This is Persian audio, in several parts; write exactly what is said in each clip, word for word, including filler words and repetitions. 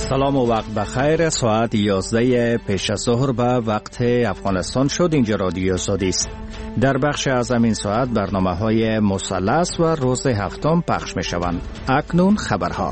سلام و وقت بخیر. ساعت یازده پیش از ظهر به وقت افغانستان شد. اینجا رادیو آزادی است. در بخش از این ساعت برنامه های مثلث و روز هفتم پخش می شوند. اکنون خبرها.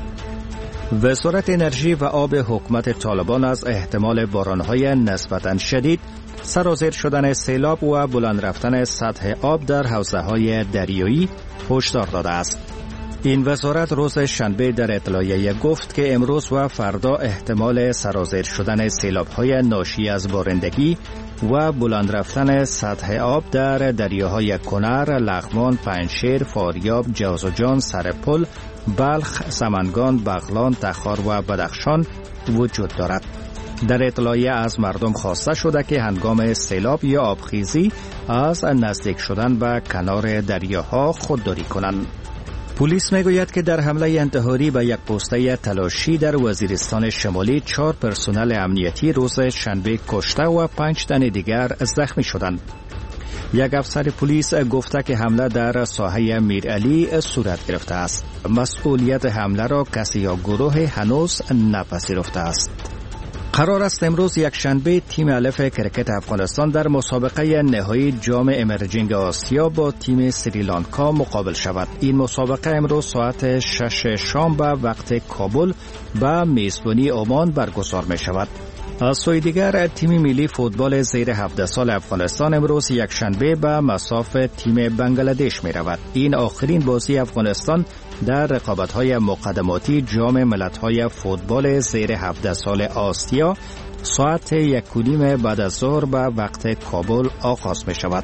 وزارت انرژی و آب حکومت طالبان از احتمال بارانهای نسبتاً شدید، سرازیر شدن سیلاب و بلند رفتن سطح آب در حوزه‌های دریایی هشدار داده است. این وزارت روز شنبه در اطلاعیه گفت که امروز و فردا احتمال سرازیر شدن سیلاب‌های ناشی از بارندگی و بلند رفتن سطح آب در دریاهای کنر، لغمان، پنجشیر، فاریاب، جوزجان، سرپل، بلخ، سمنگان، بغلان، تخار و بدخشان وجود دارد. در اطلاعیه از مردم خواسته شده که هنگام سیلاب یا آبخیزی از نزدیک شدن به کنار دریاها خودداری کنند. پلیس میگوید که در حمله انتحاری به یک پوسته تلاشی در وزیرستان شمالی چهار پرسنل امنیتی روز شنبه کشته و پنج تن دیگر زخمی شدند. یک افسر پلیس گفته که حمله در ساحه میرعلی صورت گرفته است. مسئولیت حمله را کسی یا گروه هنوز نپذیرفته است. قرار است امروز یک شنبه تیم الف کرکت افغانستان در مسابقه نهایی جام امرجینگ آسیا با تیم سریلانکا مقابل شود. این مسابقه امروز ساعت شش شام به وقت کابل به میزبانی عمان برگزار می شود. از سوی دیگر تیم ملی فوتبال زیر هفده سال افغانستان امروز یک شنبه به مصاف تیم بنگلادش می رود. این آخرین بازی افغانستان در رقابت‌های مقدماتی جام ملت‌های فوتبال زیر هفده سال آسیا ساعت یک و نیم بعد از ظهر به وقت کابل آغاز می شود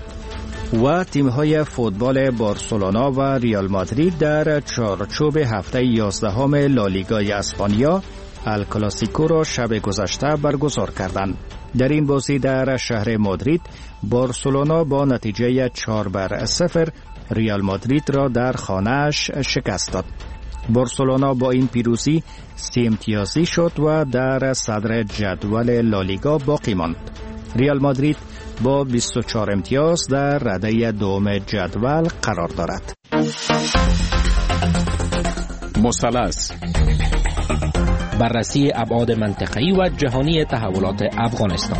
و تیم‌های فوتبال بارسلونا و ریال مادرید در چارچوب هفته یازدهم لالیگای اسپانیا الکلاسیکو را شب گذشته برگزار کردند. در این بازی در شهر مادرید بارسلونا با نتیجه چهار بر صفر ریال مادرید را در خانه‌اش شکست داد. بارسلونا با این پیروزی سی امتیازی شد و در صدر جدول لالیگا باقی ماند. ریال مادرید با بیست و چهار امتیاز در رده دوم جدول قرار دارد. مثلث، بررسی ابعاد منطقه‌ای و جهانی تحولات افغانستان.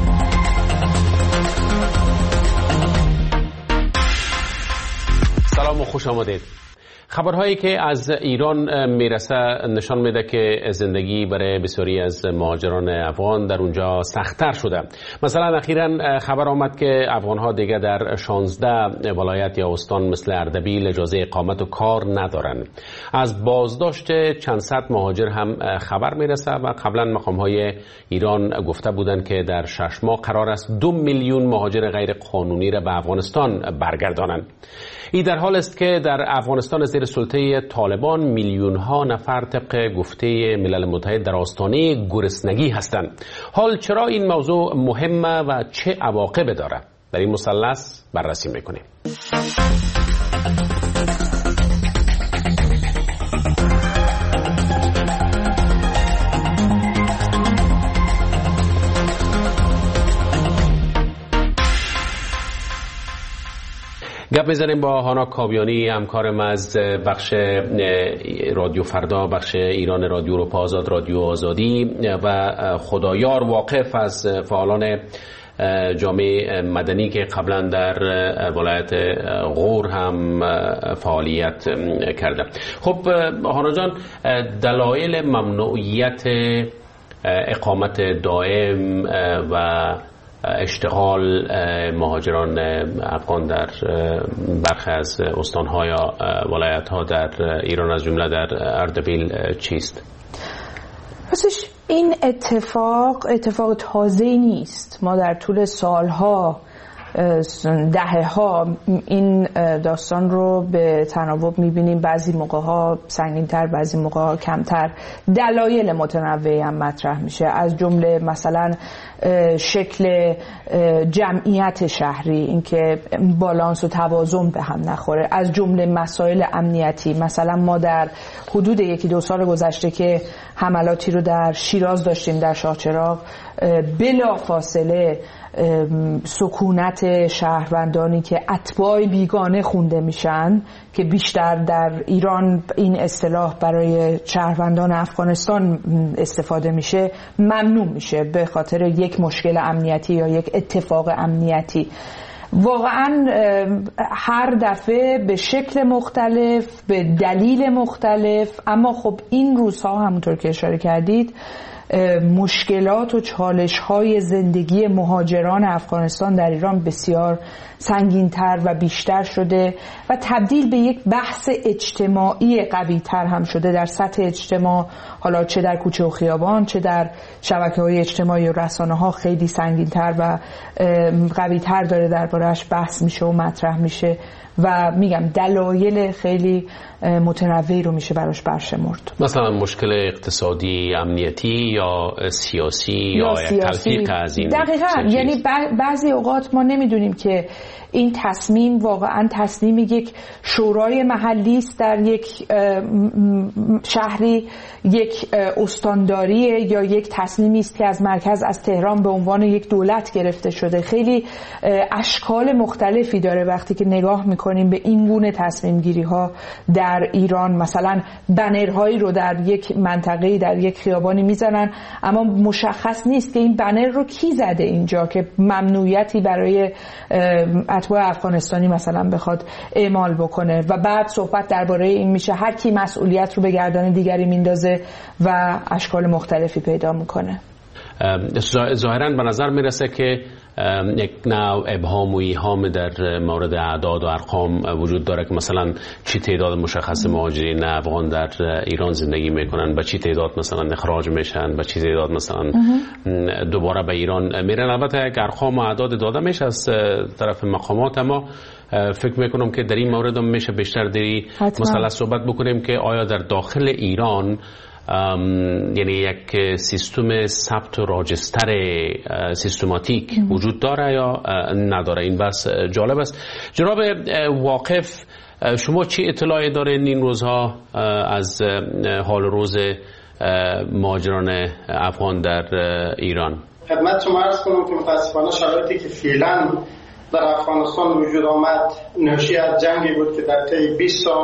سلام و خوش آمدید. خبرهایی که از ایران میرسه نشان میده که زندگی برای بسیاری از مهاجران افغان در اونجا سخت‌تر شده. مثلا اخیراً خبر آمد که افغان‌ها دیگه در شانزده ولایت یا استان مثل اردبیل اجازه اقامت و کار ندارن. از بازداشت چند صد مهاجر هم خبر میرسه و قبلا مقام‌های ایران گفته بودند که در شش ماه قرار است دو میلیون مهاجر غیر قانونی را به افغانستان برگردانند. این در حال است که در افغانستان زیر سلطه طالبان میلیون ها نفر طبق گفته ملل متحد در آستانه گرسنگی هستند. حال چرا این موضوع مهمه و چه عواقب داره؟ در این مثلث بررسی میکنیم. گپ میزنیم با هانا کابیانی، همکارم از بخش رادیو فردا، بخش ایران رادیو اروپا آزاد، رادیو آزادی و خدایار واقف از فعالان جامعه مدنی که قبلا در ولایت غور هم فعالیت کرده. خب هانا جان، دلایل ممنوعیت اقامت دائم و اشتغال مهاجران افغان در برخی از استان‌ها یا ولایت‌ها در ایران از جمله در اردبیل چیست؟ راستش این اتفاق اتفاق تازه‌ای نیست. ما در طول سالها دهه ها این داستان رو به تناوب میبینیم، بعضی موقع ها سنگین تر، بعضی موقع ها کمتر. دلایل متنوعی هم مطرح میشه، از جمله مثلا شکل جمعیت شهری، اینکه بالانس و توازن به هم نخوره، از جمله مسائل امنیتی. مثلا ما در حدود یکی دو سال گذشته که حملاتی رو در شیراز داشتیم، در شاهچراغ، بلا فاصله سکونت نسبت شهروندانی که اتباع بیگانه خونده میشن که بیشتر در ایران این اصطلاح برای شهروندان افغانستان استفاده میشه ممنوع میشه به خاطر یک مشکل امنیتی یا یک اتفاق امنیتی. واقعا هر دفعه به شکل مختلف، به دلیل مختلف، اما خب این روزها همونطور که اشاره کردید مشکلات و چالش‌های زندگی مهاجران افغانستان در ایران بسیار سنگین‌تر و بیشتر شده و تبدیل به یک بحث اجتماعی قوی‌تر هم شده در سطح اجتماع، حالا چه در کوچه و خیابان چه در شبکه‌های اجتماعی و رسانه‌ها خیلی سنگین‌تر و قوی‌تر داره درباره‌اش بحث میشه و مطرح میشه و میگم دلایل خیلی متنوعی رو میشه براش برشمرد. مثلا مشکل اقتصادی، امنیتی یا سیاسی یا, یا یک تلفیق از این. دقیقاً، یعنی بعضی اوقات ما نمیدونیم که این تصمیم واقعا تصمیم یک شورای محلی است در یک شهری، یک استانداری یا یک تصمیمی است که از مرکز از تهران به عنوان یک دولت گرفته شده. خیلی اشکال مختلفی داره وقتی که نگاه میکنیم به این گونه تصمیم گیری ها در ایران. مثلا بنرهایی رو در یک منطقه در یک خیابانی میزنن اما مشخص نیست که این بنر رو کی زده اینجا که ممنوعیتی برای اتباع افغانستانی مثلا بخواد اعمال بکنه و بعد صحبت درباره این میشه هر کی مسئولیت رو به گردن دیگری میندازه و اشکال مختلفی پیدا میکنه. ظاهراً به نظر میرسه که یک نوع ابهام و ایهام در مورد اعداد و ارقام وجود داره که مثلا چی تعداد مشخص مهاجرین افغان در ایران زندگی میکنن، با چی تعداد مثلا اخراج میشن، با چی تعداد مثلا دوباره به ایران میرن. البته یک ارقام و اعداد داده میشه از طرف مقامات، اما فکر میکنم که در این مورد هم میشه بیشتر دری مثلا صحبت بکنیم که آیا در داخل ایران یعنی یک سیستم ثبت و راجستر سیستماتیک وجود داره یا نداره. این بس جالب است. جناب واقف، شما چی اطلاعی دارین این روزها از حال روز مهاجران افغان در ایران؟ خدمت شما عرض کنم که متاسفانه شرایطی که فعلا در افغانستان وجود آمد ناشی از جنگی بود که در طی بیست سال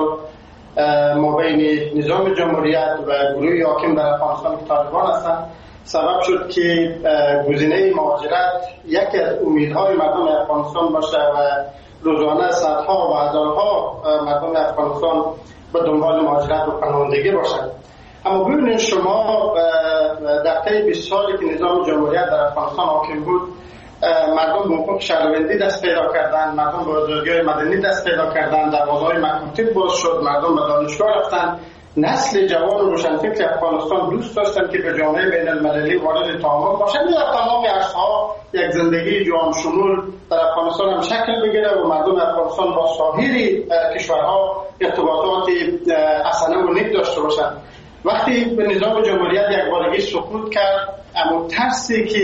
مابین نظام جمهوریت و گروه حاکم در افغانستان که طالبان هستند سبب شد که گزینه مهاجرت یکی از امیدهای مردم افغانستان باشه و روزانه صدها و هزارها مردم افغانستان به دنبال مهاجرت و پناهندگی باشند. اما ببینید شما در طی بیست سالی که نظام جمهوریت در افغانستان حاکم بود مردم به حقوق شهروندی دست پیدا کردن، مردم به آزادی‌های مدنی دست پیدا کردن، دروازه‌های مکاتب باز شد، مردم به دانشگاه رفتن. نسل جوان و روشنفکر افغانستان دوست داشتن که به جامعه بین المللی وارد تعامل باشن و در تمام عرصه‌ها یک زندگی جامع شمول در افغانستان هم شکل بگیره و مردم افغانستان با سایر کشورها ارتباطات حسنه و نیک داشته باشن. وقتی به نظام جمهوریت یک بارگی سقوط کرد، اما ترسی که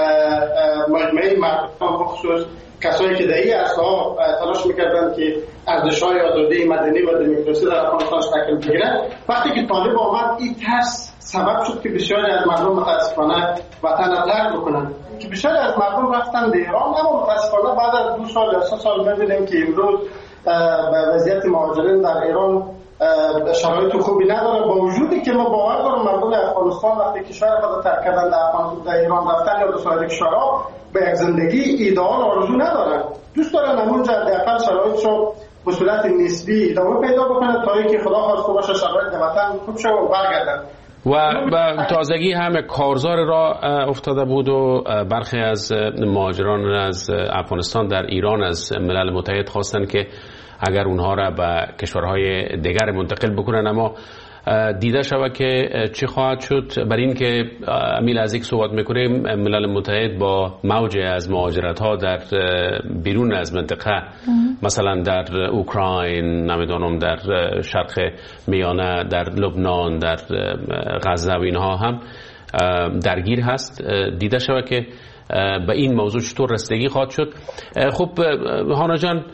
مجموعه مردم بخصوص کسایی که در این عرصه‌ها تلاش میکردن که ارزش‌های آزادی مدنی و دموکراسی در افغانستان شکل بگیرد، وقتی که طالب آمد این ترس سبب شد که بسیاری از مردم متاسفانه وطن را ترک بکنند، که بسیاری از مردم رفتن به ایران. اما متاسفانه بعد از دو سال یا سه سال می‌بینیم که امروز وضعیت مهاجرین در ایران شرایط خوبی نداره، با وجودی که ما باور دارم مردم افغانستان وقتی کشور خود ترک کردن در افغانستان در ایران رفتن یا به سایر کشورها به یک زندگی ایدئال آرزو ندارن، دوست دارن همونجا حداقل شرایطشو به صورت نسبی ادامه پیدا بکنه تا اینکه خدا خواسته باشه شرایط وطن خوب شه و برگردن. و به تازگی هم کارزار را افتاده بود و برخی از مهاجران از افغانستان در ایران از ملل متحد خواستن که اگر اونها را به کشورهای دیگر منتقل بکنن، اما دیده شود که چی خواهد شد. بر این که امیل از یک صحبت میکنیم، ملل متحد با موج از مهاجرت ها در بیرون از منطقه مثلا در اوکراین، نمیدونم در شرق میانه، در لبنان، در غزه و اینها هم درگیر هست. دیده شود که به این موضوع چطور رسیدگی خواهد شد. خب هانا جان،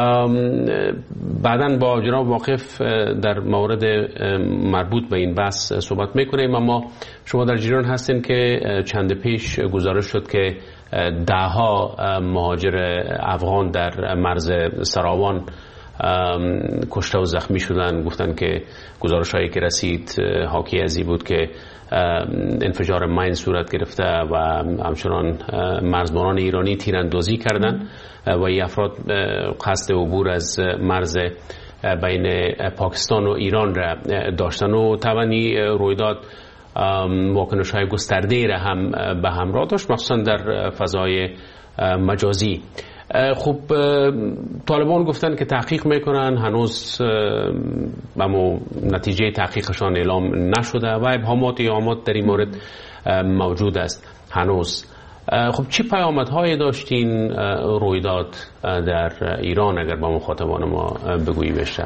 بعداً با جناب واقف در مورد مربوط به این بحث صحبت میکنیم، اما شما در جریان هستین که چند پیش گزارش شد که دهها مهاجر افغان در مرز سراوان کشته و زخمی شدن. گفتن که گزارش هایی که رسید حاکی از این بود که انفجار ماین صورت گرفته و همچنان مرزبانان ایرانی تیراندازی کردند و این افراد قصد عبور از مرز بین پاکستان و ایران را داشتن و طبعا رویداد واکنش های گسترده را هم به همراه داشت، مخصوصا در فضای مجازی. خب طالبان گفتن که تحقیق میکنن، هنوز اما نتیجه تحقیقشان اعلام نشده و ابهامات ایامات در این مورد موجود است هنوز. خب چی پیامدهایی داشتین رویداد در ایران اگر با مخاطبان ما بگویی بیشتر؟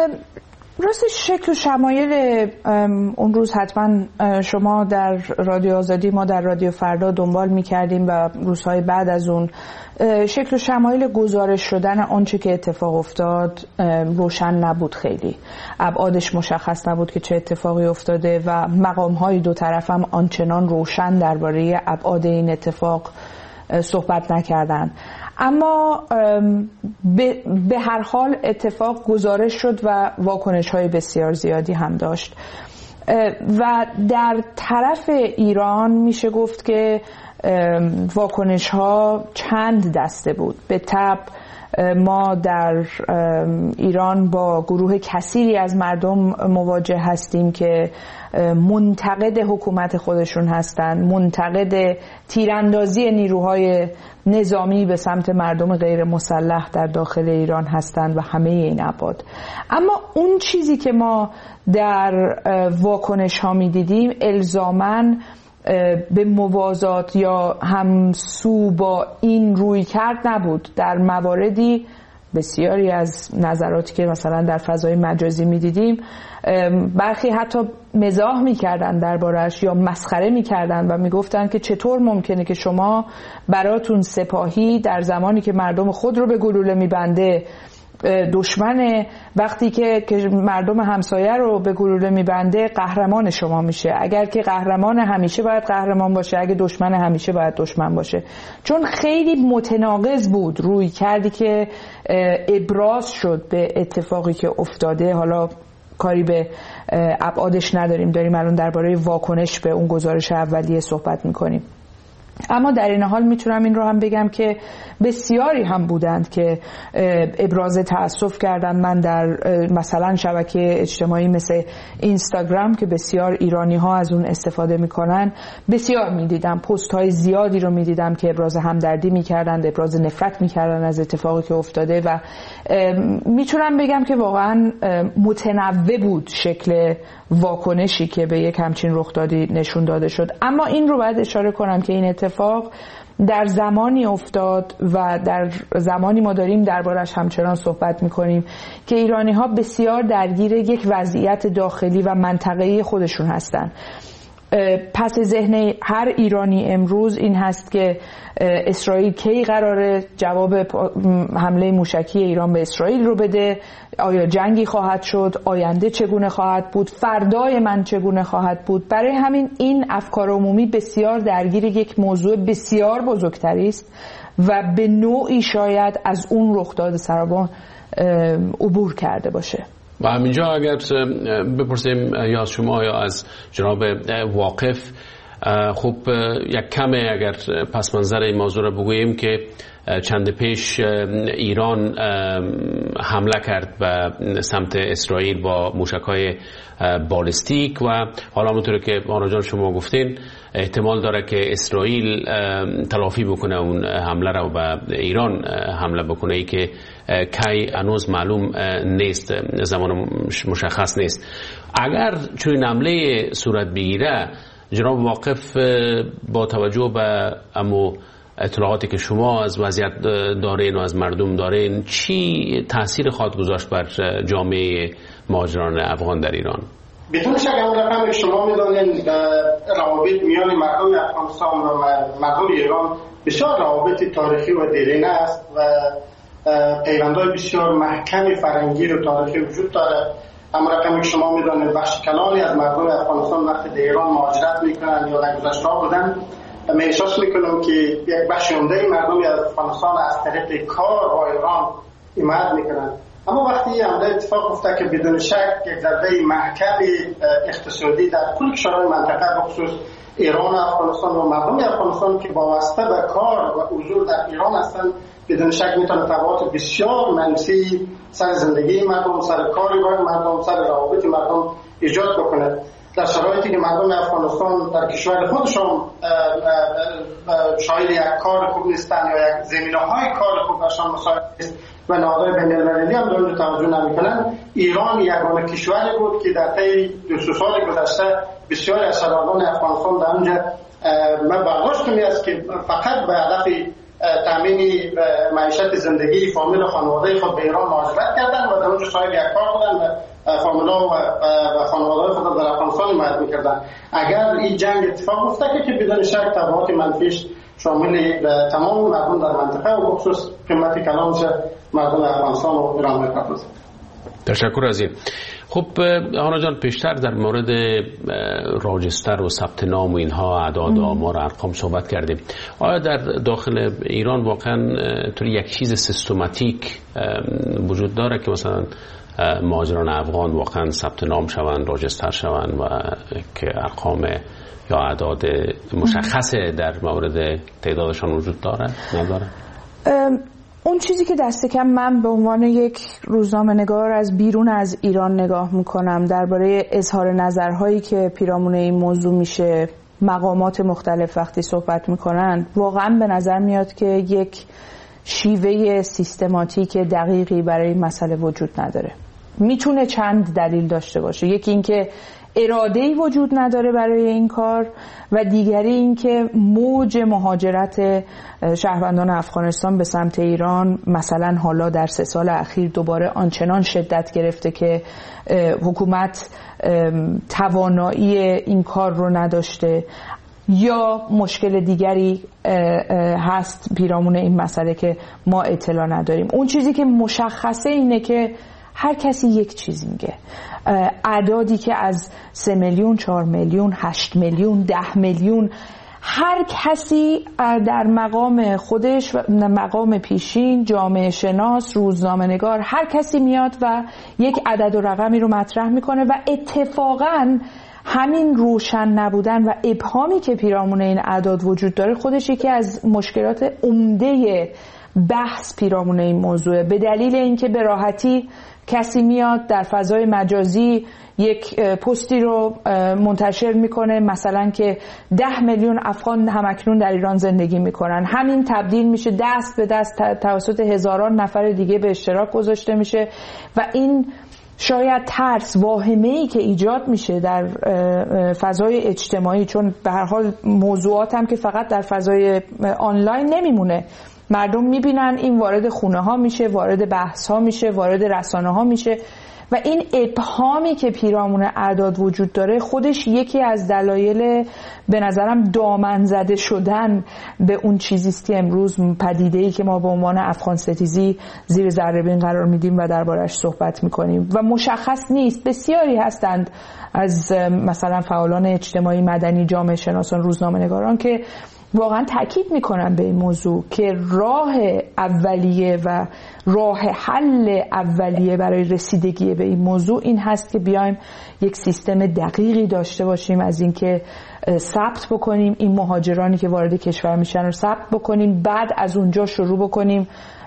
راستش شکل و شمایل اون روز حتما شما در رادیو آزادی، ما در رادیو فردا دنبال میکردیم و روزهای بعد از اون شکل و شمایل گزارش شدن آنچه که اتفاق افتاد روشن نبود، خیلی ابعادش مشخص نبود که چه اتفاقی افتاده و مقام‌های دو طرف هم آنچنان روشن درباره ابعاد این اتفاق صحبت نکردند. اما به هر حال اتفاق گزارش شد و واکنش‌های بسیار زیادی هم داشت و در طرف ایران میشه گفت که واکنش‌ها چند دسته بود. به طبع ما در ایران با گروه کثیری از مردم مواجه هستیم که منتقد حکومت خودشون هستند، منتقد تیراندازی نیروهای نظامی به سمت مردم غیر مسلح در داخل ایران هستند و همه این ابعاد. اما اون چیزی که ما در واکنش ها می دیدیم الزاماً به موازات یا همسو با این روی کرد نبود. در مواردی بسیاری از نظراتی که مثلا در فضای مجازی می دیدیم برخی حتی مزاح می کردن دربارش یا مسخره می کردن و می گفتن که چطور ممکنه که شما براتون سپاهی در زمانی که مردم خود رو به گلوله می بنده دشمن، وقتی که مردم همسایه رو به گلوله میبنده قهرمان شما میشه. اگر که قهرمان همیشه باید قهرمان باشه، اگه دشمن همیشه باید دشمن باشه. چون خیلی متناقض بود روی کردی که ابراز شد به اتفاقی که افتاده. حالا کاری به ابعادش نداریم، داریم الان درباره واکنش به اون گزارش اولیه صحبت میکنیم. اما در این حال میتونم این رو هم بگم که بسیاری هم بودند که ابراز تأسف کردند. من در مثلا شبکه اجتماعی مثل اینستاگرام که بسیار ایرانی ها از اون استفاده میکنن بسیار میدیدم، پست های زیادی رو میدیدم که ابراز همدردی میکردند، ابراز نفرت میکردند از اتفاقی که افتاده و میتونم بگم که واقعا متنوع بود شکل واکنشی که به یک همچین رخدادی نشون داده شد. اما این رو باید اشاره کنم که این اتفاق در زمانی افتاد و در زمانی ما داریم دربارش همچنان صحبت میکنیم که ایرانی ها بسیار درگیر یک وضعیت داخلی و منطقه‌ای خودشون هستن. پس ذهن هر ایرانی امروز این هست که اسرائیل کی قراره جواب حمله موشکی ایران به اسرائیل رو بده، آیا جنگی خواهد شد، آینده چگونه خواهد بود، فردای من چگونه خواهد بود. برای همین این افکار عمومی بسیار درگیر یک موضوع بسیار بزرگتری است و به نوعی شاید از اون رخداد سراوان عبور کرده باشه. و همینجا اگر بپرسیم یا از شما یا از جناب واقف، خب یک کمه اگر پس منظر این موضوع را بگوییم که چند پیش ایران حمله کرد به سمت اسرائیل با موشک‌های بالستیک و حالا همونطور که آنا جان شما گفتین احتمال داره که اسرائیل تلافی بکنه اون حمله را و به ایران حمله بکنه، ای که کی هنوز معلوم نیست، زمان مشخص نیست. اگر چون حمله صورت بگیره، جناب واقف با توجه به امو اطلاعاتی که شما از وضعیت دارین و از مردم دارین، چی تاثیر خواهد گذاشت بر جامعه مهاجران افغان در ایران؟ بدون شک اون رقم که شما میدونین روابط میان مردم افغانستان و مردم ایران بسیار روابط تاریخی و دیرینه است و پیوندهای بسیار محکم فرهنگی و تاریخی وجود داره. اما رقمی که شما میدونید بخش کلانی از مردم افغانستان وقتی در ایران مهاجرت میکنن یا در گذشته بودن من احساس میکنم که یک بخش عمده مردم از افغانستان از طریق کار با ایران حمایت میکنند. اما وقتی عمده اتفاق افتاد که بدون شک یک ضربه محکم اقتصادی در کل کشورهای منطقه بخصوص ایران و افغانستان و مردم افغانستان که وابسته به کار و حضور در ایران هستند، بدون شک میتونه تبعات بسیار منفی سر زندگی مردم، سر کار مردم، سر روابط مردم ایجاد بکنه. در شرایطی که مردم افغانستان در کشور خودشان شاید یک کار خوب نیستن یا یک زمینه‌های کار خوب برشان مساعد است و نهادهای بین‌المللی هم در توجه نمی‌کنند، ایران یگانه کشوری بود که در طی دو سه سال گذشته بسیاری از شهروندان افغانستان در اونجا من برداشت کنی است که فقط به هدف تامین معیشت زندگی فامیل و خانواده خود به ایران مهاجرت کردن و در اونجا صاحب یک کار بودن و فامیلا و خانواده خود در افغانستان حمایت می‌کردن. اگر این جنگ اتفاق افتاد که بدون شک تبعات منفیش شامل تمام مردم در منطقه و بخصوص قیمت کلانش مردم افغانستان و ایران می‌پردازد. تشکر از این. خب هانا جان، پیشتر در مورد راجستر و ثبت نام و اینها اعداد و آمار و ارقام صحبت کردیم. آیا در داخل ایران واقعا طوری یک چیز سیستماتیک وجود داره که مثلا مهاجران افغان واقعا ثبت نام شوند، راجستر شوند و که ارقام یا اعداد مشخص در مورد تعدادشان وجود داره نداره؟ اون چیزی که دست کم من به عنوان یک روزنامه‌نگار از بیرون از ایران نگاه میکنم درباره اظهار نظرهایی که پیرامون این موضوع میشه، مقامات مختلف وقتی صحبت میکنن، واقعا به نظر میاد که یک شیوه سیستماتیک دقیقی برای این مسئله وجود نداره. میتونه چند دلیل داشته باشه. یکی اینکه اراده‌ای وجود نداره برای این کار و دیگری اینکه موج مهاجرت شهروندان افغانستان به سمت ایران مثلا حالا در سه سال اخیر دوباره آنچنان شدت گرفته که حکومت توانایی این کار رو نداشته، یا مشکل دیگری هست پیرامون این مسئله که ما اطلاع نداریم. اون چیزی که مشخصه اینه که هر کسی یک چیز میگه. اعدادی که از سه میلیون، چهار میلیون، هشت میلیون، ده میلیون، هر کسی در مقام خودش، مقام پیشین، جامعه شناس، روزنامه نگار، هر کسی میاد و یک عدد و رقمی رو مطرح میکنه و اتفاقاً همین روشن نبودن و ابهامی که پیرامون این اعداد وجود داره خودش یکی از مشکلات عمده بحث پیرامون این موضوعه. به دلیل اینکه به راحتی کسی میاد در فضای مجازی یک پستی رو منتشر میکنه مثلا که ده میلیون افغان همکنون در ایران زندگی میکنن، همین تبدیل میشه دست به دست توسط هزاران نفر دیگه به اشتراک گذاشته میشه و این شاید ترس، واهمه‌ای که ایجاد میشه در فضای اجتماعی، چون به هر حال موضوعات هم که فقط در فضای آنلاین نمیمونه، مردم میبینن این وارد خونه ها میشه، وارد بحث ها میشه، وارد رسانه ها میشه و این ابهامی که پیرامون اعداد وجود داره خودش یکی از دلایل به نظرم دامن زده شدن به اون چیزیست که امروز پدیده‌ای که ما به عنوان افغان ستیزی زیر ذره بین قرار میدیم و دربارش صحبت میکنیم و مشخص نیست. بسیاری هستند از مثلا فعالان اجتماعی، مدنی، جامعه شناسان، روزنامه‌نگاران که واقعا تاکید میکنم به این موضوع که راه اولیه و راه حل اولیه برای رسیدگی به این موضوع این هست که بیایم یک سیستم دقیقی داشته باشیم از اینکه ثبت بکنیم این مهاجرانی که وارد کشور میشن رو ثبت بکنیم، بعد از اونجا شروع بکنیم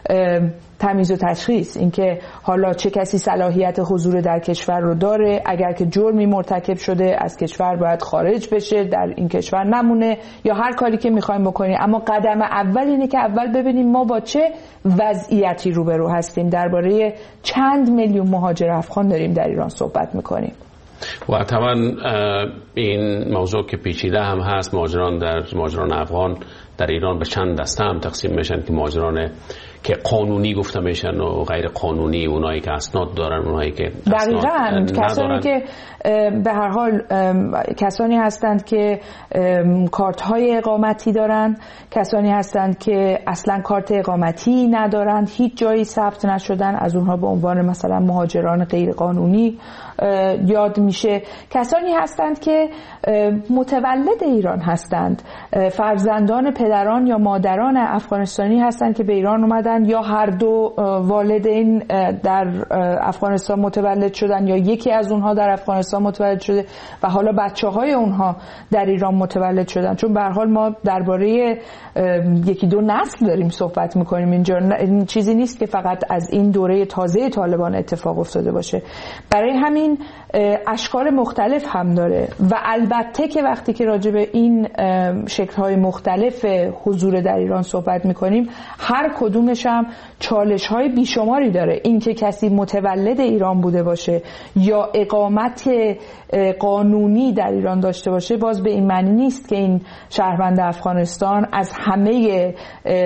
تمیز و تشخیص، اینکه حالا چه کسی صلاحیت حضور در کشور رو داره، اگر که جرمی مرتکب شده از کشور باید خارج بشه، در این کشور نمونه، یا هر کاری که میخوایم بکنیم. اما قدم اول اینه که اول ببینیم ما با چه وضعیتی روبرو هستیم. درباره چند میلیون مهاجر افغان داریم در ایران صحبت میکنیم و طبعا این موضوع که پیچیده هم هست، مهاجران در مهاجران افغان در ایران به چند دسته هم تقسیم میشن که مهاجران که قانونی گفته میشن و غیر قانونی، اونایی که اسناد دارن، اونایی که دقیقاً کسانی که به هر حال کسانی هستند که کارت های اقامتی دارن، کسانی هستند که اصلا کارت اقامتی ندارن، هیچ جایی ثبت نشدن، از اونها به عنوان مثلا مهاجران غیر قانونی یاد میشه. کسانی هستند که متولد ایران هستند، فرزندان پدران یا مادران افغانستانی هستند که به ایران اومدن، یا هر دو والدین در افغانستان متولد شدن یا یکی از اونها در افغانستان متولد شده و حالا بچه‌های اونها در ایران متولد شدن. چون به هر حال ما درباره یکی دو نسل داریم صحبت میکنیم اینجا، این چیزی نیست که فقط از این دوره تازه طالبان اتفاق افتاده باشه. برای همین اشکال مختلف هم داره و البته که وقتی که راجع به این شکل‌های مختلف حضور در ایران صحبت میکنیم، هر کدومش هم چالش‌های بیشماری داره. این که کسی متولد ایران بوده باشه یا اقامت قانونی در ایران داشته باشه، باز به این معنی نیست که این شهروند افغانستان از همه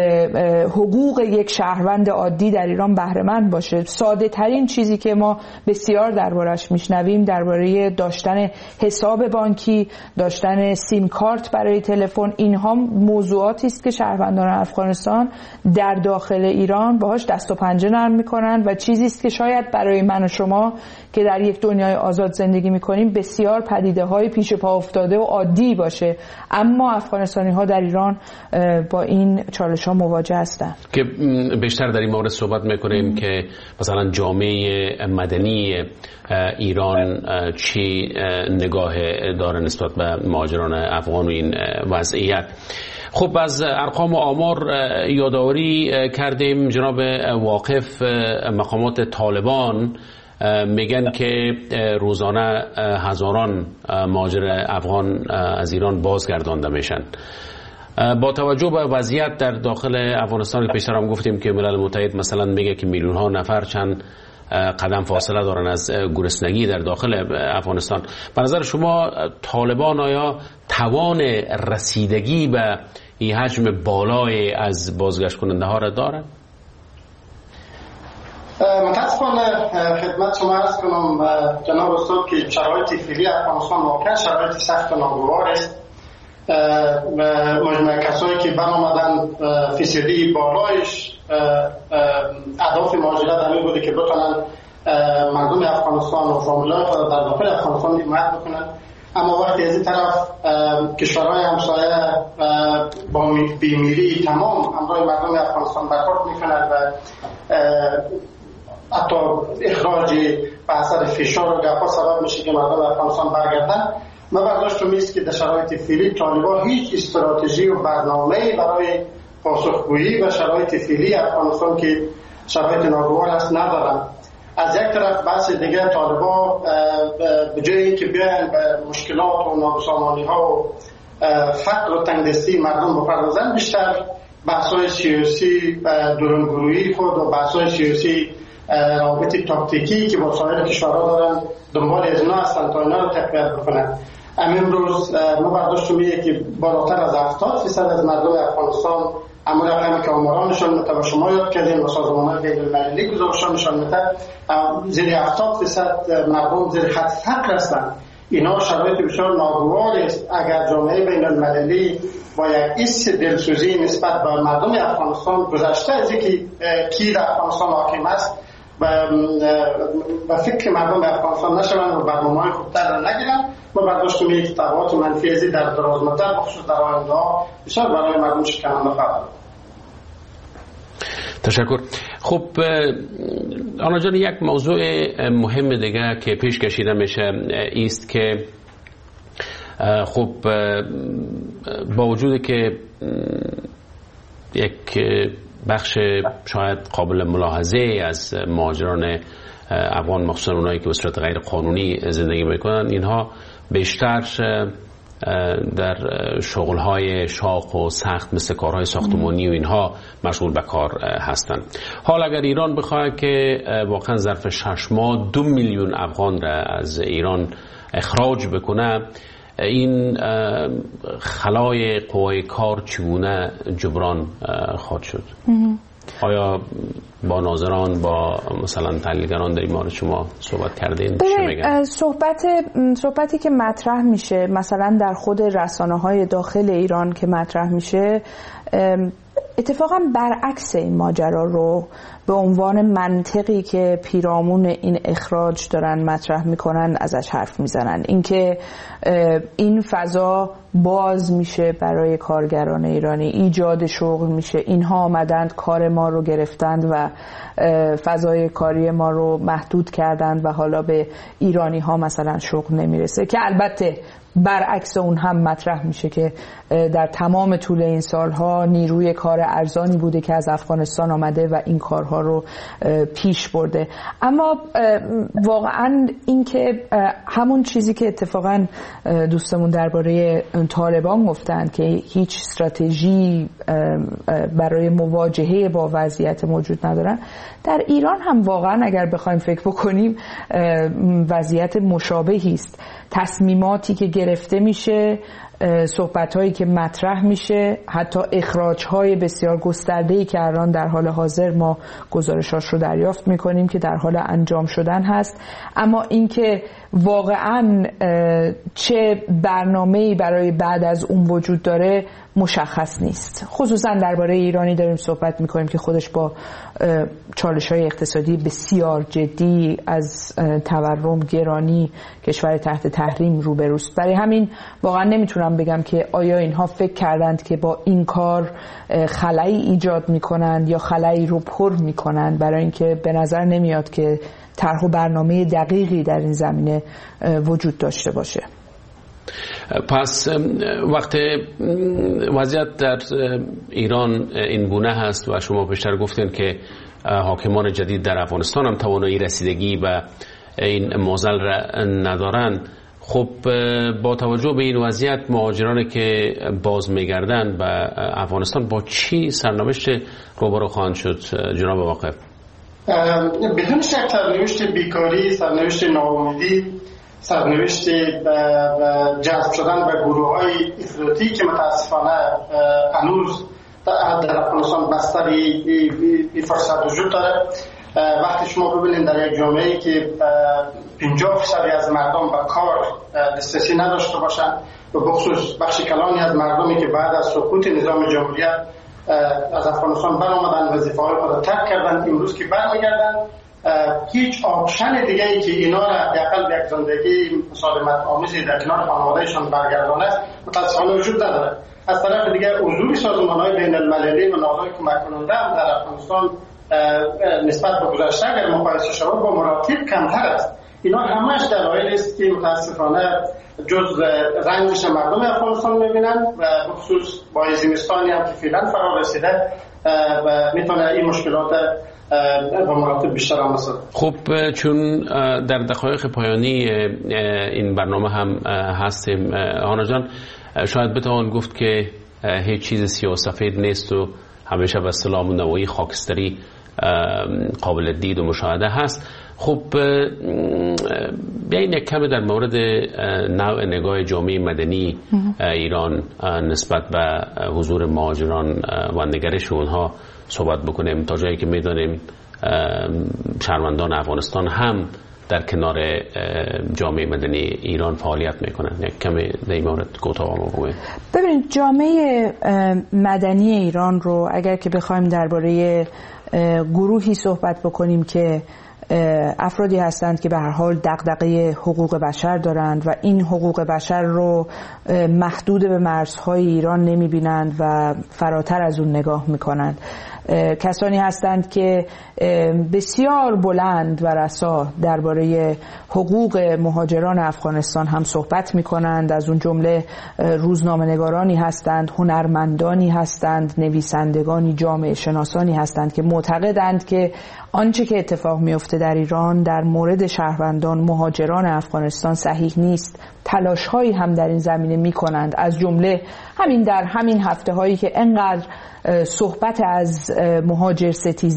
حقوق یک شهروند عادی در ایران بهره مند باشه. ساده ترین چیزی که ما بسیار دربارش میشنویم درباره داشتن حساب بانکی، داشتن سیم کارت برای تلفن، اینها موضوعاتی است که شهروندان افغانستان در داخل ایران باهاش دست و پنجه نرم میکنن و چیزی است که شاید برای من و شما که در یک دنیای آزاد زندگی میکنیم بسیار پدیده های پیش پا افتاده و عادی باشه، اما افغانستانی ها در ایران با این چالش ها مواجه هستند. که بیشتر در این مورد صحبت میکنیم که مثلا جامعه مدنی ایران چی نگاه داره نسبت به مهاجران افغان و این وضعیت. خب از ارقام و آمار یادآوری کردیم. جناب واقف، مقامات طالبان میگن که روزانه هزاران مهاجر افغان از ایران بازگردانده میشن. با توجه به وضعیت در داخل افغانستان، پیشتر هم گفتیم که ملل متحد مثلا میگه که میلیون ها نفر چند قدم فاصله دارن از گرسنگی در داخل افغانستان. به نظر شما طالبان آیا توان رسیدگی به این حجم بالای از بازگشت کننده ها را دارن؟ متاسفانه خدمت شما عرض کنم جناب استاد که شرایط فعلی افغانستان واقعا شرایط سخت و ناگوار است. مجموعه کسایی که برآمدن فیصدی بالایش اهداف مهاجرت همین بوده که بتونن مردم افغانستان و فامیلای خود در داخل افغانستان حمایت بکنن، اما وقتی از این طرف کشورهای همسایه با بیمیلی تمام همراه مردم افغانستان برخورد میکنن و حتی اخراج به اثر فشار و گپا سبب میشه که مردم افغانستان برگردن، من برداشتم است که در شرایط فعلی طالبان هیچ استراتژی و برنامه‌ای برای پاسخگویی و شرایط فعلی افغانستان که شرایط ناگوار است ندارن. از یک طرف بحث دیگه طالبان به جای اینکه بیاین به مشکلات و نابسامانی‌ها و فقر و تنگدستی مردم بپردازن، بیشتر بحث‌های سیاسی درونگرویی خود و بحث‌های سیاسی رابط تاکتیکی که با سایر کشورها دارن دنبال از اینا هستن تا اینا رو تقویت بکنن. امروز ما برداشت میگه که بالاتر از هفتاد درصد از مردم افغانستان، اما رقمی که آمارانشان متو شما یاد کردین و سازمان‌های بین‌المللی گزارشانشان متو زیر هفتاد درصد مردم زیر خط فقر هستند. اینا شرایط بسیار ناگوار است. اگر جامعه بین‌المللی با یک حس دلسوزی نسبت به مردم افغانستان گذشته از اینکه کی در افغانستان حاکم است و فکر مردم افغانستان نشوند و برنامه‌های خوبتر را نگیرند، ما برداشت می‌کنیم که تبعات منفی ازی در دراز مدت بخصوص در آینده بسیار برای مردم شکننده خواهد بود. تشکر. خب آنا جان، یک موضوع مهم دیگه که پیش کشیده میشه است که خب با وجود که یک بخش شاید قابل ملاحظه از مهاجران افغان، مخصوصا اونایی که به صورت غیر قانونی زندگی میکنن، اینها بیشتر در شغل‌های شاق و سخت مثل کارهای ساختمانی و اینها مشغول به کار هستند. حال اگر ایران بخواد که واقعا ظرف شش ماه دو میلیون افغان را از ایران اخراج بکنه، این خلای قوای کار چگونه جبران خواهد شد؟ آیا با ناظران با مثلا تحلیلگران در این مورد شما صحبت کردین؟ صحبت صحبتی که مطرح میشه مثلا در خود رسانه‌های داخل ایران که مطرح میشه اتفاقا برعکس این ماجرا رو به عنوان منطقی که پیرامون این اخراج دارن مطرح میکنن ازش حرف میزنن. اینکه این فضا باز میشه برای کارگران ایرانی، ایجاد شغل میشه، اینها آمدند کار ما رو گرفتند و فضای کاری ما رو محدود کردند و حالا به ایرانی ها مثلا شغل نمیرسه، که البته برعکس اون هم مطرح میشه که در تمام طول این سالها نیروی کار ارزانی بوده که از افغانستان آمده و این کارها رو پیش برده. اما واقعا این که همون چیزی که اتفاقا دوستمون درباره طالبان گفتن که هیچ استراتژی برای مواجهه با وضعیت موجود ندارن، در ایران هم واقعا اگر بخوایم فکر بکنیم وضعیت مشابهی است. تصمیماتی که گرفته میشه، صحبت‌هایی که مطرح میشه، حتی اخراج‌های بسیار گسترده‌ای که الان در حال حاضر ما گزارشاش رو دریافت می‌کنیم که در حال انجام شدن هست. اما اینکه واقعاً چه برنامه‌ای برای بعد از اون وجود داره مشخص نیست. خصوصاً درباره ایرانی داریم صحبت می‌کنیم که خودش با چالش‌های اقتصادی بسیار جدی از تورم، گرانی، کشور تحت تحریم روبروست. برای همین واقعاً نمیتونم بگم که آیا اینها فکر کردند که با این کار خلایی ایجاد میکنند یا خلایی رو پر میکنند، برای اینکه به نظر نمیاد که طرح و برنامه دقیقی در این زمینه وجود داشته باشه. پس وقت وضعیت در ایران این گونه هست و شما پیشتر گفتین که حاکمان جدید در افغانستان هم توانایی رسیدگی به این معضل را ندارند، خب با توجه به این وضعیت مهاجرانی که باز میگردن به افغانستان با چی سرنوشت روبرو خواهند شد جناب واقف؟ بدون شک سرنوشت بیکاری، سرنوشت ناامیدی، سرنوشت جذب شدن به گروه های افراطی که متاسفانه هنوز در افغانستان بستر این فرصت وجود داره. وقتی شما ببینید در یک جامعه‌ای که پنجاه درصد از مردم به کار دسترسی نداشته باشند و بخصوص بخش کلانی از مردمی که بعد از سقوط نظام جمهوریت از افغانستان برآمدن، وظیفه‌های خود را ترک کردند، امروز که برمیگردند هیچ آپشن دیگه ای که اینا را حداقل به یک زندگی مسالمت آمیزی در کنار خانواده‌شان برگردانه متأسفانه وجود نداره. از طرف دیگر حضور سازمان‌های بین‌المللی و نهادهای کمک کننده هم در افغانستان نسبت به گذشته اگر مقایسه شود با مراتب کمتر است. اینا همش دلایلی است که متاسفانه جز رنجش مردم افغانستان می‌بینن و بخصوص با زمستانی هم که فعلا فرا رسیده و میتونه این مشکلات با مراتب بیشتر هم رسد. خب چون در دقایق پایانی این برنامه هم هستیم هانا جان، شاید بتوان گفت که هیچ چیز سیاه سفید نیست و همیشه به اصطلاح نوعی خاکستری قابل دید و مشاهده هست. خب بیاین یک کمی در مورد نوع نگاه جامعه مدنی ایران نسبت به حضور مهاجران و نگرش اونها صحبت بکنیم، تا جایی که میدانیم شهروندان افغانستان هم در کنار جامعه مدنی ایران فعالیت میکنن. یک کمی در این مورد کوتاه بگویید. ببینید جامعه مدنی ایران رو اگر که بخوایم درباره گروهی صحبت بکنیم که افرادی هستند که به هر حال دغدغه حقوق بشر دارند و این حقوق بشر رو محدود به مرزهای ایران نمیبینند و فراتر از اون نگاه میکنند، کسانی هستند که بسیار بلند و رسا درباره حقوق مهاجران افغانستان هم صحبت میکنند. از اون جمله روزنامه‌نگارانی هستند، هنرمندانی هستند، نویسندگانی، جامعه شناسانی هستند که معتقدند که آنچه که اتفاق میفته در ایران در مورد شهروندان مهاجران افغانستان صحیح نیست. تلاش‌هایی هم در این زمینه می‌کنند، از جمله همین در همین هفته‌هایی که انقدر صحبت از مهاجر ستیزی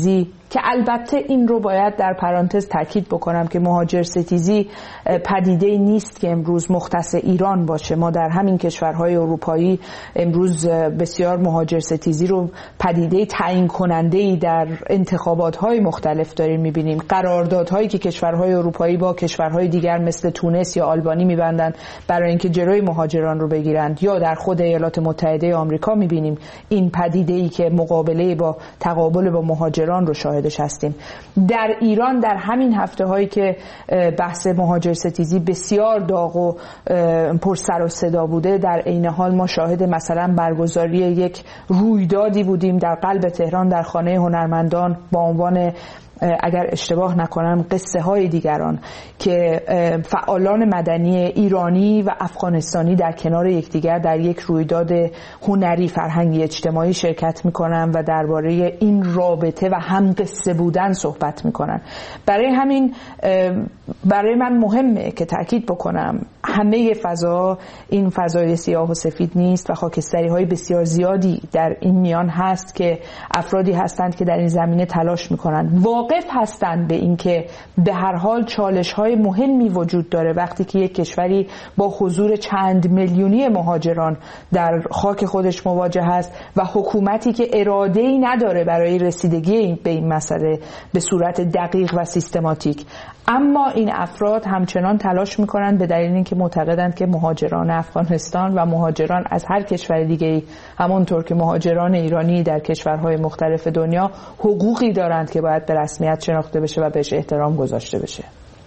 که البته این رو باید در پرانتز تاکید بکنم که مهاجر ستیزی پدیده نیست که امروز مختص ایران باشه. ما در همین کشورهای اروپایی امروز بسیار مهاجر ستیزی رو پدیده تعیین کننده‌ای در انتخابات‌های مختلف داریم می‌بینیم. قراردادهایی که کشورهای اروپایی با کشورهای دیگر مثل تونس یا آلبانی می‌بندند برای اینکه جلوی مهاجران رو بگیرند، یا در خود ایالات متحده آمریکا می‌بینیم این پدیده‌ای که مقابله با تقابل با مهاجران رو شاهدش هستیم. در ایران در همین هفته‌هایی که بحث مهاجر ستیزی بسیار داغ و پر سر و صدا بوده، در عین حال ما شاهد مثلا برگزاری یک رویدادی بودیم در قلب تهران در خانه هنرمندان با عنوان، اگر اشتباه نکنم، قصه های دیگران، که فعالان مدنی ایرانی و افغانستانی در کنار یکدیگر در یک رویداد هنری فرهنگی اجتماعی شرکت میکنن و درباره این رابطه و هم قصه بودن صحبت میکنن. برای همین برای من مهمه که تاکید بکنم همه فضا این فضای سیاه و سفید نیست و خاکستری های بسیار زیادی در این میان هست که افرادی هستند که در این زمینه تلاش میکنند. واقف هستند به این که به هر حال چالش های مهمی وجود داره وقتی که یک کشوری با حضور چند میلیونی مهاجران در خاک خودش مواجه هست و حکومتی که اراده‌ای نداره برای رسیدگی به این مسئله به صورت دقیق و سیستماتیک. اما این افراد همچنان تلاش میکنند به دلیل اینکه معتقدند که مهاجران افغانستان و مهاجران از هر کشور دیگه‌ای همونطور که مهاجران ایرانی در کشورهای مختلف دنیا حقوقی دارند که باید به رسمیت شناخته بشه و بهش احترام گذاشته بشه.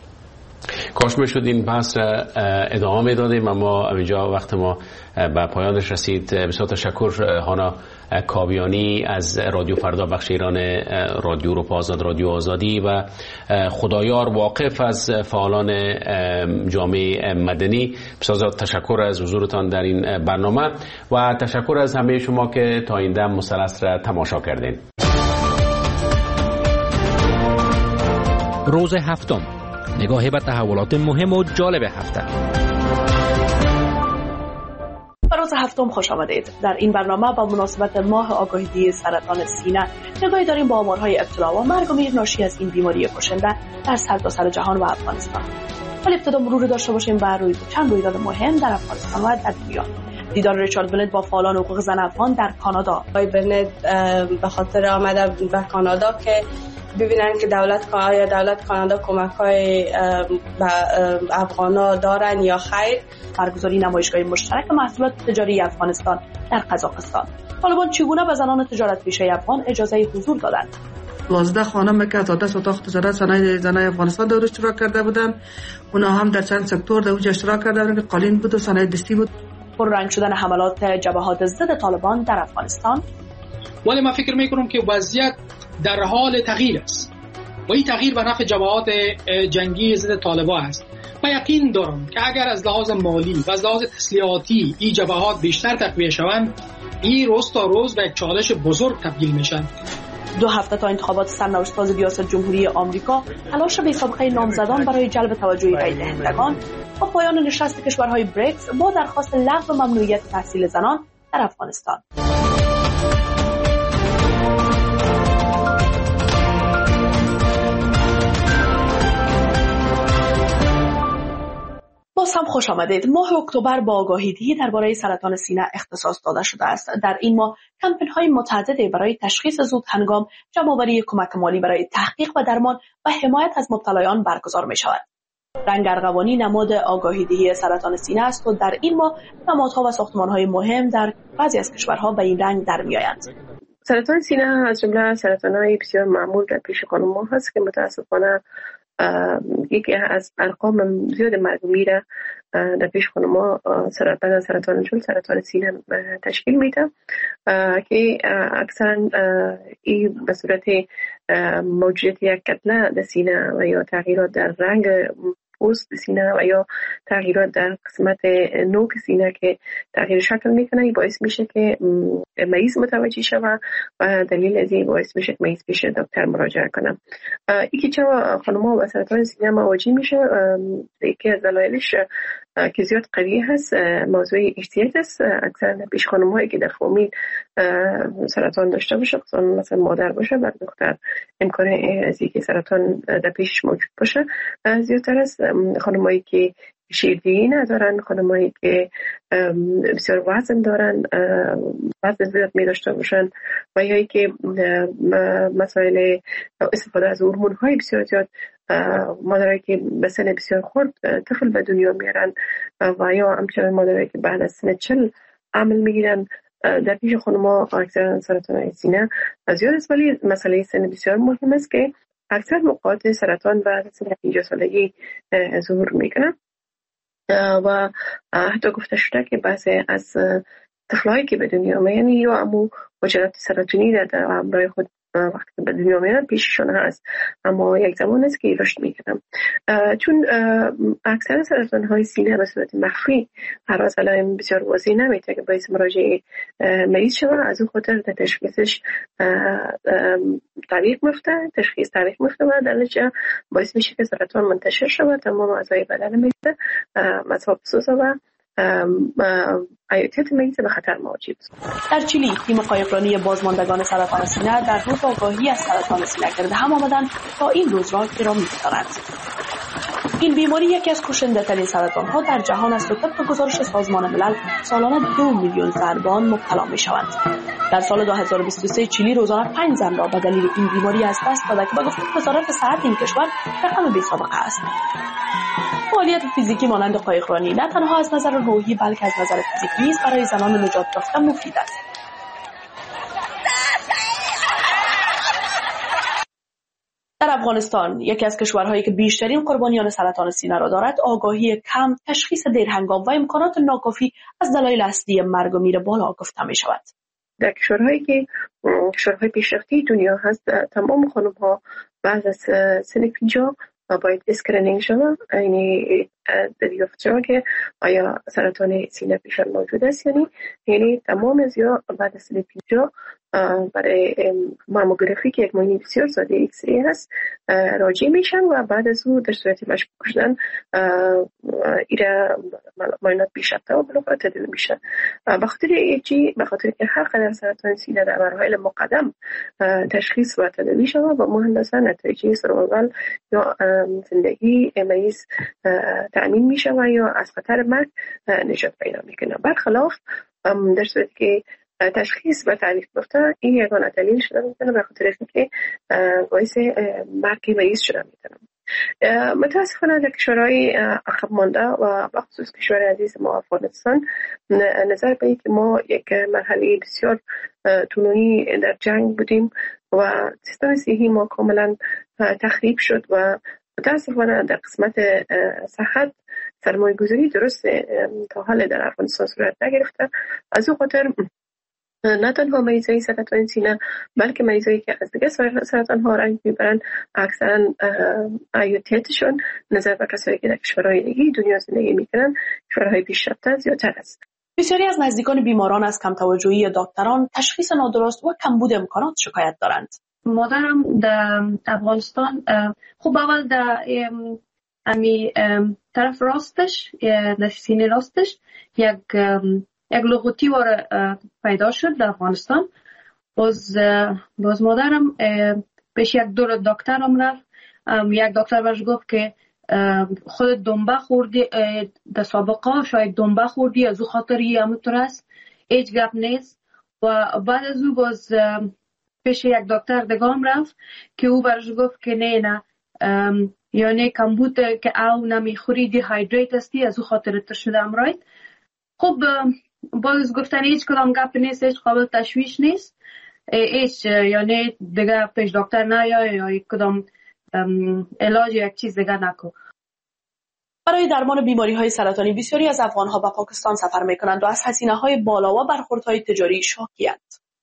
کاش میشد این بحث را ادامه دادیم، اما اینجا وقت ما به پایانش رسید. بسیار تشکر هانا کاویانی از رادیو فردا بخش ایران رادیو اروپا آزاد، رادیو آزادی، و خدایار واقف از فعالان جامعه مدنی. بسیار تشکر از حضورتان در این برنامه و تشکر از همه شما که تا این دم مثلث را تماشا کردین. روز هفتم، نگاهی به تحولات مهم و جالب هفته. به روز هفتم خوش آمدید. در این برنامه با مناسبت ماه آگاهی سرطان سینه نگاهی داریم با آمارهای ابتلا و مرگ و میر ناشی از این بیماری کشنده در سرتاسر جهان و افغانستان. ولی ابتدا مرور داشته باشیم بر روی چند رویداد مهم در افغانستان و در دنیا. دیدار ریچارد بنت با فعالان حقوق زن افغان در کانادا. آقای بنت به خاطر آمده به کانادا که ببینن که دولت یا دولت کانادا کمک‌های به افغانا دارن یا خیر. برگزاری نمایشگاه مشترک محصولات تجاری افغانستان در قزاقستان. طالبان چگونه به زنان تجارت پیشه افغان اجازه حضور دادند؟ دوازده خانم که از دست اتاق تجارت صنایع زنای افغانستان در اشتراک کرده بودند، اونا هم در چند سکتور در اونجا اشتراک کرده بودند که قالین بود و صنایع دستی بود. پررنگ شدن حملات جبهات ضد طالبان در افغانستان. ولی من فکر میکنم که وضعیت در حال تغییر است و این تغییر به نفع جبهات جنگی ضد طالبان است. من یقین دارم که اگر از لحاظ مالی و از لحاظ تسلیحاتی این جبهات بیشتر تقویه شوند، این روز تا روز به یک چالش بزرگ تبدیل میشن. دو هفته تا انتخابات سرنوشت ساز ریاست جمهوری آمریکا، تلاش بی سابقه نامزدان برای جلب توجه رای دهندگان و پایان نشست کشورهای بریکس با درخواست لغو ممنوعیت تحصیل زنان در افغانستان. باز هم خوش آمدید. ماه اکتبر با آگاهی‌دهی درباره سرطان سینه اختصاص داده شده است. در این ماه کمپین‌های متعددی برای تشخیص زود هنگام، جمع‌آوری کمک مالی برای تحقیق و درمان و حمایت از مبتلایان برگزار می‌شود. رنگ ارغوانی نماد آگاهی‌دهی سرطان سینه است و در این ماه نمادها و ساختمان‌های مهم در بعضی از کشورها به این رنگ در می‌آیند. سرطان سینه از جمله سرطان‌های بسیار معمول در پیش خانم‌ها هست که متأسفانه یکی از ارقام زیاد مرگ و میر در پیش خانم‌ها سرطان سرطان جلد سرطان سینه تشکیل میده که اکثرا این به صورت موجودیت یک کتله در سینه و یا تغییرات در رنگ پوست سینه و یا تغییرات در قسمت نوک سینه که تغییر شکل میکنه، این باعث میشه که مریض متوجه شود و دلیل از این باعث میشه که مریض پیش دکتر مراجعه کنه. یکی چرا خانم‌ها با سرطان سینه مواجه میشه، یکی از دلایلش که زیاد قوی هست موضوع احتیاط است. اکثرا پیش خانم هایی که در فامیل سرطان داشته باشه، مثلا مادر باشه و دختر امکان از اینکه سرطان در پیشش موجود باشه زیادتر است. خانم هایی که شیردهی ندارن، خانم هایی که بسیار وزن دارن، وزن زیاد می داشته باشن و یا که مسائل استفاده از هورمون های بسیار زیاد، مادرایی که به سن بسیار خرد طفل به دنیا میارن و یا همچنین مادرایی که بعد از سن چل عمل میگیرن، در پیش خانم‌ها اکثرا سرطان سینه زیاد است. ولی مسئله سن بسیار مهم است که اکثر موقعات سرطان بعد از سن پنجاه سالگی ظهور میکنه و حتی گفته شده که بعضی از طفلایی که به دنیا میان یا امو حجرات سرطانی در همراه خود وقتی که به دنیا میان پیششون هست، اما یک زمان است که رشد میکنن. چون اکثر سرطان های سینه به صورت مخفی هراز علائم بسیار واضح نمیده که باعث مراجعه مریض شود، از اون خاطر در تشخیصش تعویق میفته، تشخیص تعویق میفته و در نتیجه باعث میشه که سرطان منتشر شود، تمام اعضای بدن میفته، مصاب سوزه و حیاتیت مریض به خطر مواجه است. در چیلی تیم قایقرانی بازماندگان سرطان سینه در روز آگاهی از سرطان سینه گرد هم آمدند تا این روز را گرامی بدانند. این بیماری یکی از کشنده‌ترین سرطان‌ها در جهان است و طبق گزارش سازمان ملل سالانه دو میلیون زن به آن مبتلا می‌شوند. در سال دو هزار و بیست و سه چیلی روزانه پنج زن را به دلیل این بیماری از دست داده که به گفته وزارت صحت این کشور رقم بی‌سابقه است. فعالیت فیزیکی مانند قایقرانی نه تنها از نظر روحی بلکه از نظر فیزیکی نیز برای زنان نجات یافته مفید است. در افغانستان، یکی از کشورهایی که بیشترین قربانیان سرطان سینه را دارد، آگاهی کم، تشخیص دیرهنگام و امکانات ناکافی از دلایل اصلی مرگ و میر بالا گفته می شود. در کشورهایی که کشورهای پیشرفته دنیا هست، تمام خانم‌ها بعد از سن پنجاه باید اسکرینینگ شود، یعنی دریافت شود که آیا سرطان سینه پیشان موجود است یعنی یعنی تمام از یا بعد از سن پنجاه برای ماموگرافی که یک معاینه بسیار ساده ایکس ری هست راجع میشن و بعد از او در صورت مشکوک شدن ایره معاینات بیشتر و بلوغ تداوی میشن. به خاطر ایجی به خاطر که هر قدر سرطان سینه در مراحل مقدم تشخیص و تداوی شود و مهندسا نتایج سروایوال یا زندگی مریض تأمین میشه و یا از خطر مرگ نجات پیدا میکنه. برخلاف در صورتی که تشخیص و تعریف گفته این یگانه دلیل شده میتونه به خاطر اینکه باعث مرگ مریض شده میتونه. متاسفانه در کشورهای عقب مانده و بخصوص کشور عزیز ما افغانستان نظر به اینکه ما یک مرحله بسیار طولانی در جنگ بودیم و سیستم صحی ما کاملا تخریب شد و متاسفانه در قسمت صحت سرمایه گذاری درست تا حال در افغانستان صورت نگرفته. از او خاطر نه تنها مریضای سرطان سینه بلکه مریضایی که از دیگه سرطان ها رنج میبرن اکثرا حیاتیتشون نظر به کسایی که در کشورهای دیگه دنیا زندگی میکنن کشورهای پیشرفته زیادتر است. بسیاری از نزدیکان بیماران از کم توجهی دکتران، تشخیص نادرست و کمبود امکانات شکایت دارند. مادرم در افغانستان خوب اول در امی طرف راستش در سینه راستش یک یک لغوتی واره پیدا شد در افغانستان. باز باز مادرم پیش یک دور دکتر هم رفت. یک دکتر برش گفت که خود دنبه خوردی در سابقه شاید دنبه خوردی از او خاطری همونطور است، هیچ گپ نیست. و بعد از او باز پیش یک دکتر دگام رفت که او برش گفت که نه نه یعنی کمبود که او نمیخوری دی هایدریت هستی از او خاطر ترشده امراید. خب باز گفتن هیچ کدام گپ نیست، هیچ قابل تشویش نیست، هیچ یعنی دیگه پیش دکتر نیا یا یک کدام علاج یک چیز دیگه نکن. برای درمان بیماری های سرطانی بسیاری از افغان ها به پاکستان سفر میکنند و از هزینه های بالا و برخوردهای تجاری شاکی‌اند.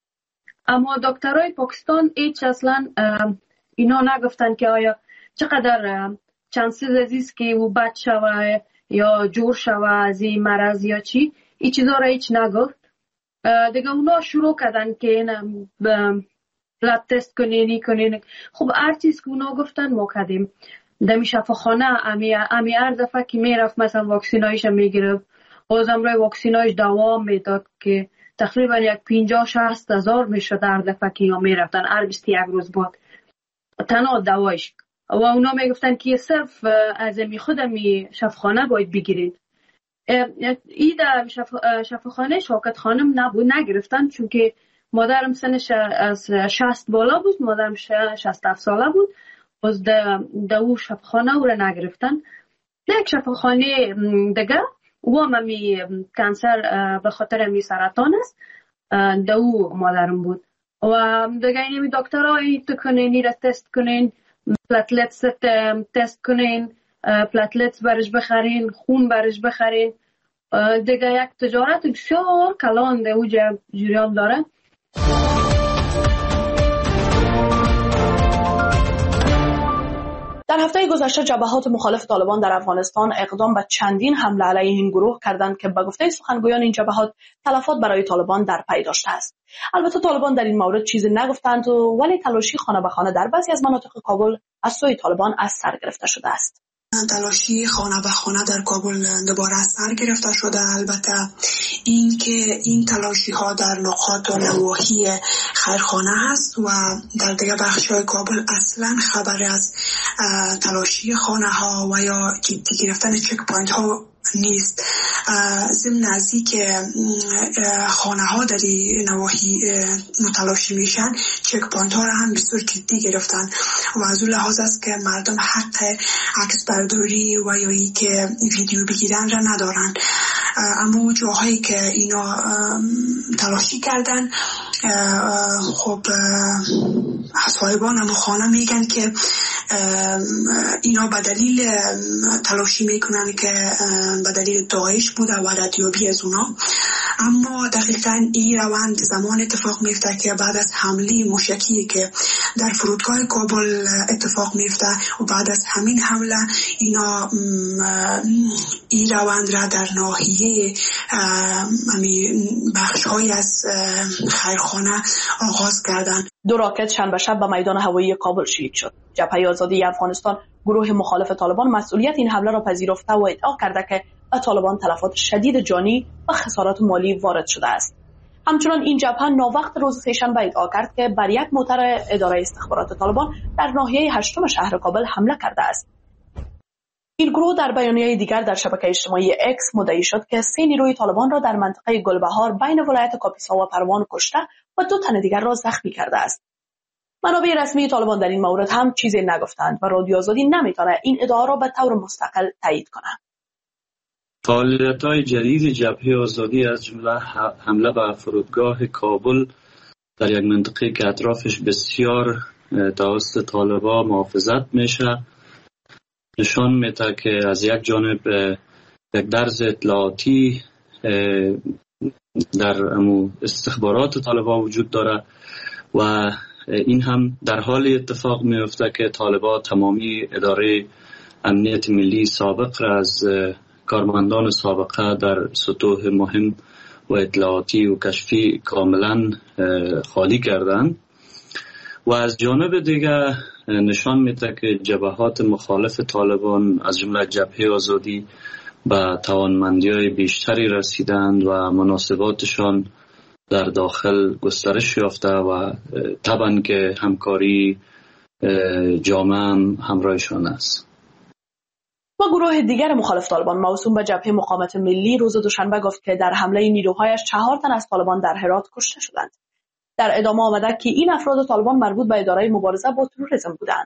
اما دکترای پاکستان هیچ اصلا اینا نگفتن که آیا چقدر چانسز عزیز که او بد شوه یا جور شوه از این مرض یا چی، این چیزا را هیچ نگفت. دیگه اونا شروع کردن که این بلاد تست کنین کنین. خب هر چیز که اونا گفتن ما کردیم. دمی شفاخانه امی امی هر دفعه که میرفت مثلا واکسینایش میگرفت، بازم روی واکسینایش دوام میداد که تقریبا یک پنجاه شصت هزار میشد هر دفعه که اینا میرفتن هر بیست و یک روز بعد تنها دوایش. و اونا میگفتن که صرف از می خود می شفاخانه باید بگیرید. ای در شف... شفاخانه شوکت خانم نبود، نگرفتن، چون که مادرم سنش از شصت بالا بود، مادرم شصت هفت ساله بود، باز دو شفاخانه او را نگرفتن. یک شفاخانه دیگه و هم می کانسر به خاطر می سرطان است، دو مادرم بود. و دیگه اینمی دکترایی تو کنین، این را تست کنین، پلاتلتس تست کنین، پلاتلتس برش بخرین، خون برش بخرین. دیگه یک تجارت بسیار کلان ده اوجا جریان داره. در هفته گذشته جبهات مخالف طالبان در افغانستان اقدام به چندین حمله علیه این گروه کردند که به گفته سخنگویان این جبهات تلفات برای طالبان در پی داشته است. البته طالبان در این مورد چیزی نگفتند ولی تلاشی خانه به خانه در بعضی از مناطق کابل از سوی طالبان از سر گرفته شده است. تلاشی خانه به خانه در کابل دوباره از سر گرفته شده. البته این که این تلاشی ها در نقاط و نواحی خیرخانه هست و در دیگه بخش های کابل اصلا خبری از تلاشی خانه ها و یا جدی گرفتن چک پوینت ها نیست. ضمن ازی که خانه ها در نواحی متلاشی میشن، چک پوینت ها را هم بسیار جدی گرفتن و از اون لحاظ است که مردم حق عکس برداری و یا ای که ویدیو بگیرن را ندارن. اما جاهایی که اینا تلاشی کردن، خب صاحبان هم خانه میگن که اینا به دلیل تلاشی میکنن که به دلیل داعش بوده و ردیابی از اونا. اما دقیقاً این روند زمان اتفاق میفته که بعد از حمله موشکی که در فرودگاه کابل اتفاق میفته و بعد از همین حمله اینا این روند را در ناحیه بخش‌های از خیرخانه آغاز کردند. دو راکت شنبه شب به میدان هوایی کابل شلیک شد. جبهه آزادی افغانستان، گروه مخالف طالبان، مسئولیت این حمله را پذیرفته و ادعا کرده که به طالبان تلفات شدید جانی و خسارات مالی وارد شده است. همچنان این جبهه ناوقت روز سه‌شنبه ادعا کرد که بر یک موتر اداره استخبارات طالبان در ناحیه هشتم شهر کابل حمله کرده است. این گروه در بیانیه دیگر در شبکه اجتماعی اکس مدعی شد که سه نیروی طالبان را در منطقه گلبهار بین ولایت کاپیسا و پروان کشته و دو تن دیگر را زخمی کرده است. منابع رسمی طالبان در این مورد هم چیزی نگفتند و رادیو آزادی نمیتونه این ادعا را به طور مستقل تایید کنه. فعالیت‌های جدید جبهه آزادی از جمله حمله به فرودگاه کابل در یک منطقه که اطرافش بسیار توسط طالبان محافظت میشه نشان میده که از یک جانب یک درز اطلاعاتی در استخبارات طالبان وجود داره و این هم در حال اتفاق میفته که طالبان تمامی اداره امنیت ملی سابق را از کارمندان سابقه در سطوح مهم و اطلاعاتی و کشفی کاملا خالی کردند و از جانب دیگر نشان میده که جبهات مخالف طالبان از جمله جبهه آزادی به توانمندی‌های بیشتری رسیدند و مناسباتشان در داخل گسترش یافته و طبعا که همکاری جامعه هم همراهشان است. و گروه دیگر مخالف طالبان موسوم به جبهه مقاومت ملی روز دوشنبه گفت که در حمله نیروهایش چهار تن از طالبان در هرات کشته شدند. در ادامه آمده که این افراد طالبان مربوط به اداره مبارزه با تروریسم بودند.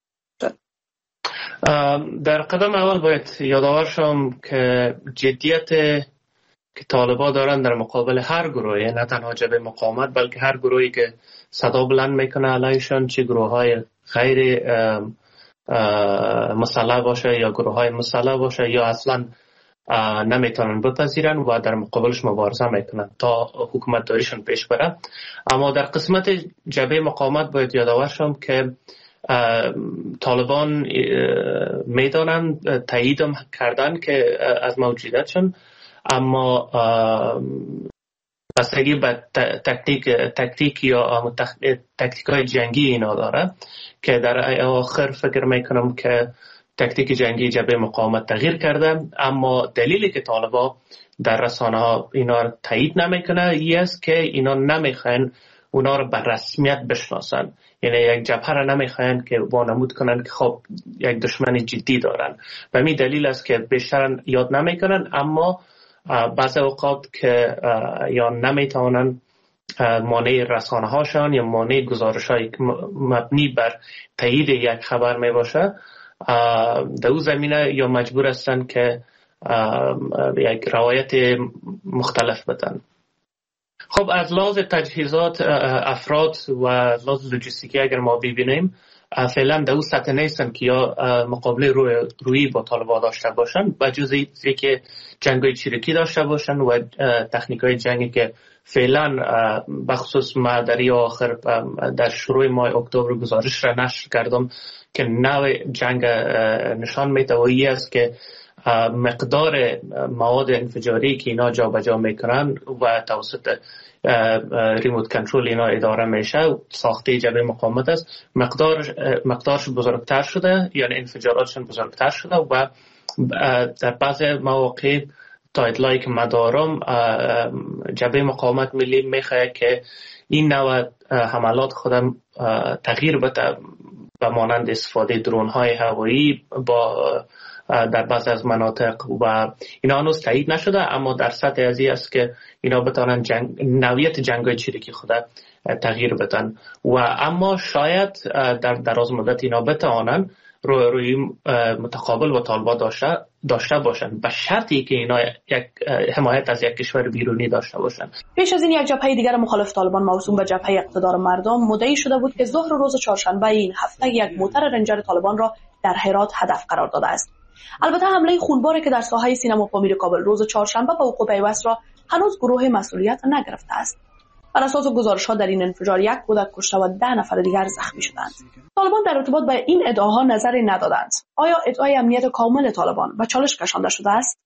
در قدم اول باید یادآور شم که جدیت که طالبان دارن در مقابل هر گروهی، نه تنها جبهه مقاومت بلکه هر گروهی که صدا بلند میکنه علیشان، چه گروه های غیر مسلح باشه یا گروه های مسلح باشه یا اصلا نمیتونن بپذیرن و در مقابلش مبارزه میکنن تا حکومت داریشون پیش بره. اما در قسمت جبهه مقاومت باید یادآور شم که طالبان میدانن تایید کردن که از موجودیتشون، اما بستگی به تکتیک تکتیک یا تکتیک های جنگی اینا داره که در آخر فکر میکنم که تاکتیک جنگی جبهه مقاومت تغییر کرده، اما دلیلی که طالبان در رسانه ها اینا رو تایید نمیکنه ای است که اینا نمیخواین اونا رو به رسمیت بشناسن، یعنی یک جبهه رو نمیخواین که وانمود کنن که خب یک دشمن جدی دارن. و می دلیل است که بیشتر یاد نمیکنن، اما بعض اوقات که یا نمیتونن مانع رسانه هاشان یا مانع گزارش های مبنی بر تایید یک خبر می باشه، در اون زمینه یا مجبور هستن که یک روایت مختلف بدن. خب از لحاظ تجهیزات افراد و لحاظ لوجستیکی اگر ما ببینیم، فعلا در اون سطح نیستن که یا مقابله روی روی با طالبان داشته باشن، و جز اینکه جنگ‌های چریکی داشته باشن و تکنیک‌های جنگی که فعلا بخصوص ما در آخر در شروع ماه اکتبر گزارش را نشر کردم که نوع جنگ نشان میده و این است که مقدار مواد انفجاری که اینا جا به جا میکنن و توسط ریموت کنترل اینا اداره میشه ساخته جبهه مقاومت است، مقدار مقدارش بزرگتر شده، یعنی انفجاراتشون بزرگتر شده و در بعض مواقع تا اطلاعی که مدارم جبهه مقاومت ملی میخواه که این نوع حملات خودم تغییر بده به مانند استفاده درون های هوایی با در بعض از مناطق و اینا هنوز تایید نشده، اما در سطح ازی است که اینا بتانن جنگ، نوعیت جنگای چریکی خود تغییر بدن و اما شاید در دراز مدت اینا بتوانن روی روی متقابل و طالبان داشته داشته باشن، به شرطی که اینا یک حمایت از یک کشور بیرونی داشته باشن. پیش از این یک جبهه دیگر مخالف طالبان موسوم به جبهه اقتدار مردم مدعی شده بود که ظهر روز چهارشنبه این هفته یک موتر رنجر طالبان را در هرات هدف قرار داده است. البته حمله خونباری که در ساحه سینما پامیر کابل روز چهارشنبه به وقوع پیوست را هنوز گروه مسئولیت نگرفته است. بر اساس گزارش‌ها در این انفجار یک کودک کشته و ده نفر دیگر زخمی شدند. طالبان در ارتباط با این ادعاها نظری ندادند. آیا ادعای امنیت کامل طالبان به چالش کشانده شده است؟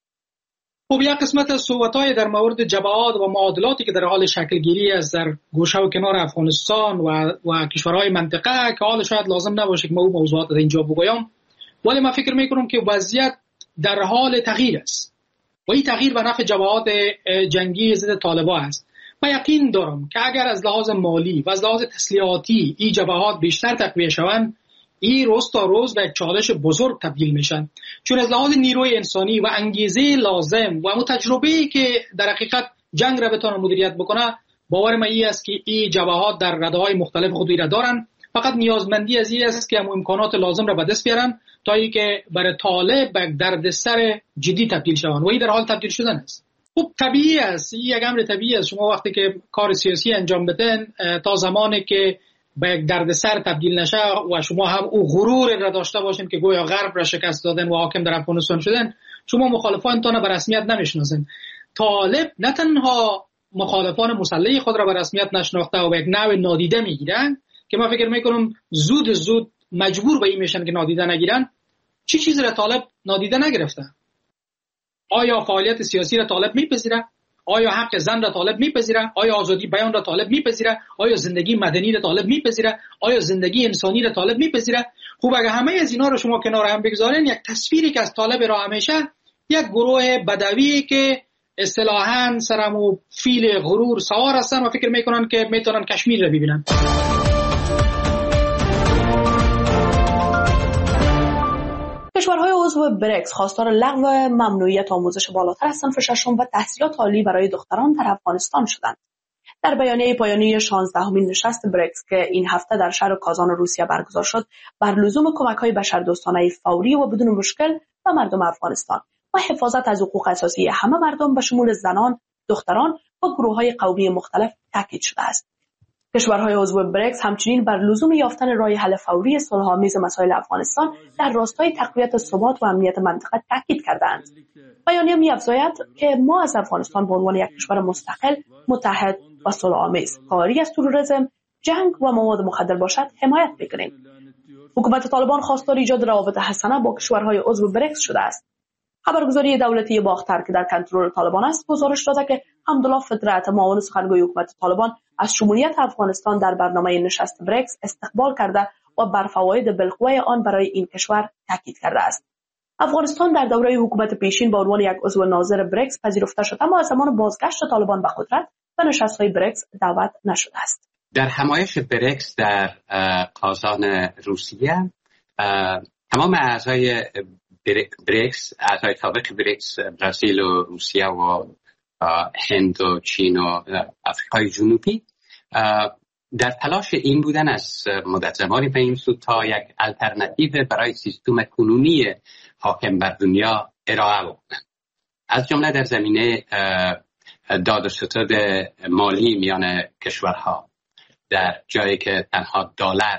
خب یک قسمت از صحبت‌های در مورد جبهات و معادلاتی که در حال شکلگیری از در گوشه و کنار افغانستان و و کشورهای منطقه که حال شاید لازم نباشه که ما اون موضوعات در اینجا بگویم، ولی من فکر می‌کنم که وضعیت در حال تغییر است و این تغییر به نفع جبهات جنگی ضد طالبان است. من یقین دارم که اگر از لحاظ مالی و از لحاظ تسلیحاتی این جبهات بیشتر تقویه شوند، این روز تا روز به یک چالش بزرگ تبدیل میشن، چون از لحاظ نیروی انسانی و انگیزه لازم و اون تجربه‌ای که در حقیقت جنگ را بتونه مدیریت بکنه، باور من این است که این جبهات در رده‌های مختلف خودی را دارن، فقط نیازمندی از این است که هم امکانات لازم را به دست بیارن تا اینکه برای طالب به دردسر جدی تبدیل شوند و این در حال تبدیل شدن است. خب طبیعی است، این یک امر طبیعی است. شما وقتی که کار سیاسی انجام بدین تا زمانی که به یک دردسر تبدیل نشه و شما هم او غرور را داشته باشین که گویا غرب را شکست دادن و حاکم در افغانستان شدن، شما مخالفانتان به رسمیت نمیشناسین. طالب نه تنها مخالفان مسلح خود را به رسمیت نشناخته و به یک نوع نادیده میگیرن که من فکر میکنم زود زود مجبور به این میشن که نادیده نگیرن. چی چیز را طالب نادیده نگرفته؟ آیا فعالیت سیاسی را طالب میپذیره؟ آیا حق زن را طالب میپذیره؟ آیا آزادی بیان را طالب میپذیره؟ آیا زندگی مدنی را طالب میپذیره؟ آیا زندگی انسانی را طالب میپذیره؟ خوب اگه همه از اینا رو شما کنار هم بگذارین، یک تصویری که از طالب را همیشه یک گروه بدوی که اصطلاحاً سرمو فیل غرور سوار هستن و فکر میکنن که میتونن کشمیر را ببینن. کشورهای عضو برکس خواستار لغو ممنوعیت آموزش بالاتر از صنف ششم و تحصیلات عالی برای دختران در افغانستان شدند. در بیانیه پایانی شانزدهمین نشست برکس که این هفته در شهر کازان روسیه برگزار شد، بر لزوم کمک‌های بشردوستانه فوری و بدون مشکل به مردم افغانستان و حفاظت از حقوق اساسی همه مردم به شمول زنان، دختران و گروه‌های قومی مختلف تاکید شده است. کشورهای عضو برکس همچنین بر لزوم یافتن راه حل فوری صلح‌آمیز مسائل افغانستان در راستای تقویت ثبات و امنیت منطقه تاکید کردند. بیانیه می‌افزاید که ما از افغانستان به عنوان یک کشور مستقل، متحد و صلح‌آمیز کاری از تروریسم، جنگ و مواد مخدر باشد حمایت می‌کنیم. حکومت طالبان خواستار ایجاد روابط حسنه با کشورهای عضو برکس شده است. خبرگزاری دولتی باختر که در کنترل طالبان است گزارش داده که حمدالله فطرت، معاون سخنگوی حکومت طالبان، از شمولیت افغانستان در برنامه نشست برکس استقبال کرده و بر فواید بالقوه آن برای این کشور تاکید کرده است. افغانستان در دوره حکومت پیشین به عنوان یک عضو ناظر بریکس پذیرفته شد، اما از زمان بازگشت طالبان به قدرت به نشست‌های بریکس دعوت نشده است. در همایش بریکس در قازان روسیه تمام اعضای بریکس، اعضای سابق بریکس، برزیل و روسیه و هند و چین و آفریقای جنوبی در تلاش این بودن از مدت زمانی به این سو تا یک الटरनेटिव برای سیستم کنونی حاکم بر دنیا ارائه بکنند، از جمله در زمینه داد و ستد مالی میان کشورها، در جایی که تنها دلار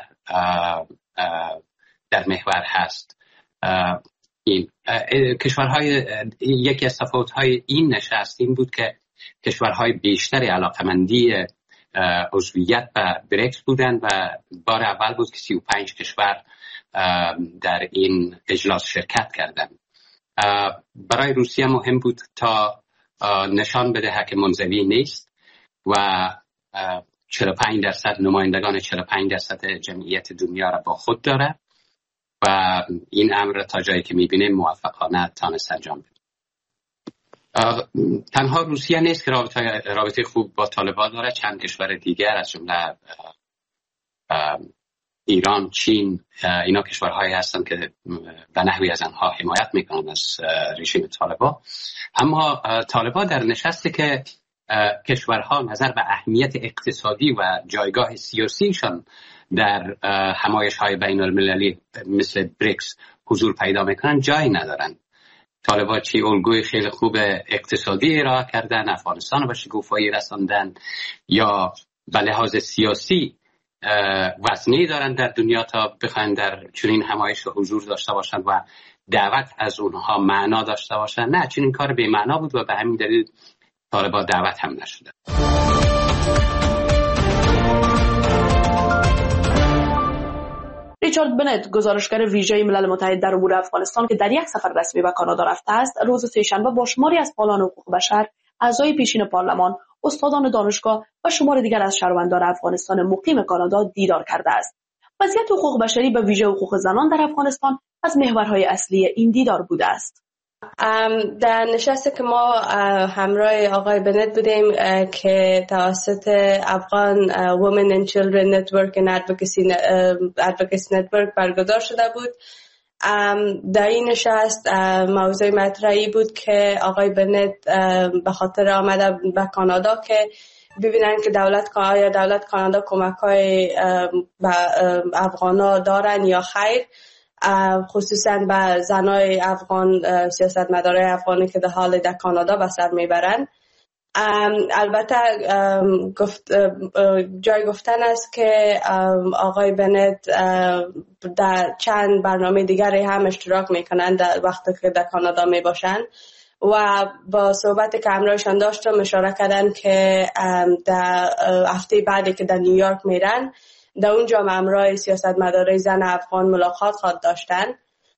در محور هست. این کشورهای یکی از تفاوت‌های این نشست این بود که کشورهای بیشتری علاقمندی عضویت به بریکس بودند و بار اول بود که سی و پنج کشور در این اجلاس شرکت کردند. برای روسیه مهم بود تا نشان بده که منزوی نیست و چهل و پنج درصد نمایندگان چهل و پنج درصد جمعیت دنیا را با خود داره و این امر تا جایی که میبینه موفقانه تانست انجام بده. تنها روسیه نیست که رابطه, رابطه خوب با طالبان داره، چند کشور دیگر از جمله ایران، چین، اینا کشورهایی هستند که به نحوی از آنها حمایت میکنن از رژیم طالبان. اما طالبان در نشستی که کشورها نظر به اهمیت اقتصادی و جایگاه سیاسیشان در همایش های بین المللی مثل بریکس حضور پیدا میکنن جایی ندارن. طالبان چی الگوی خیلی خوب اقتصادی ارائه کردن، افغانستان به شکوفایی رساندن، یا به لحاظ سیاسی وزنی دارن در دنیا تا بخواین در چنین همایش حضور داشته باشن و دعوت از اونها معنا داشته باشن. نه، چنین کار بی معنا بود و به همین دلیل طالبان دعوت هم نشده. ریچارد بنت، گزارشگر ویژه ملل متحد در امور افغانستان که در یک سفر رسمی به کانادا رفته است، روز سه‌شنبه با شماری از فعالان حقوق بشر، اعضای پیشین پارلمان، استادان دانشگاه و شمار دیگر از شهروندان افغانستان مقیم کانادا دیدار کرده است. وضعیت حقوق بشری به ویژه حقوق زنان در افغانستان از محورهای اصلی این دیدار بوده است. در نشستی که ما همراه آقای بنت بودیم که توسط افغان Women and Children Network and Advocacy, Advocacy Network برگزار شده بود، در این نشست موضوع مطرحی بود که آقای بنت به خاطر آمده به کانادا که ببینن که دولت یا دولت کانادا کمک‌های به افغانا دارن یا خیر، خصوصا به زنای افغان، سیاستمدارای افغانی که در حال در کانادا به سر میبرن. البته گفت جای گفتن است که آقای بنت در چند برنامه دیگری هم اشتراک میکنن در وقتی که در کانادا میباشن و با صحبت که همراهشان داشتم اشاره کردن که در هفته بعدی که در نیویورک میرن در اونجا همراه سیاستمدارای زن افغان ملاقات خواهد داشتن.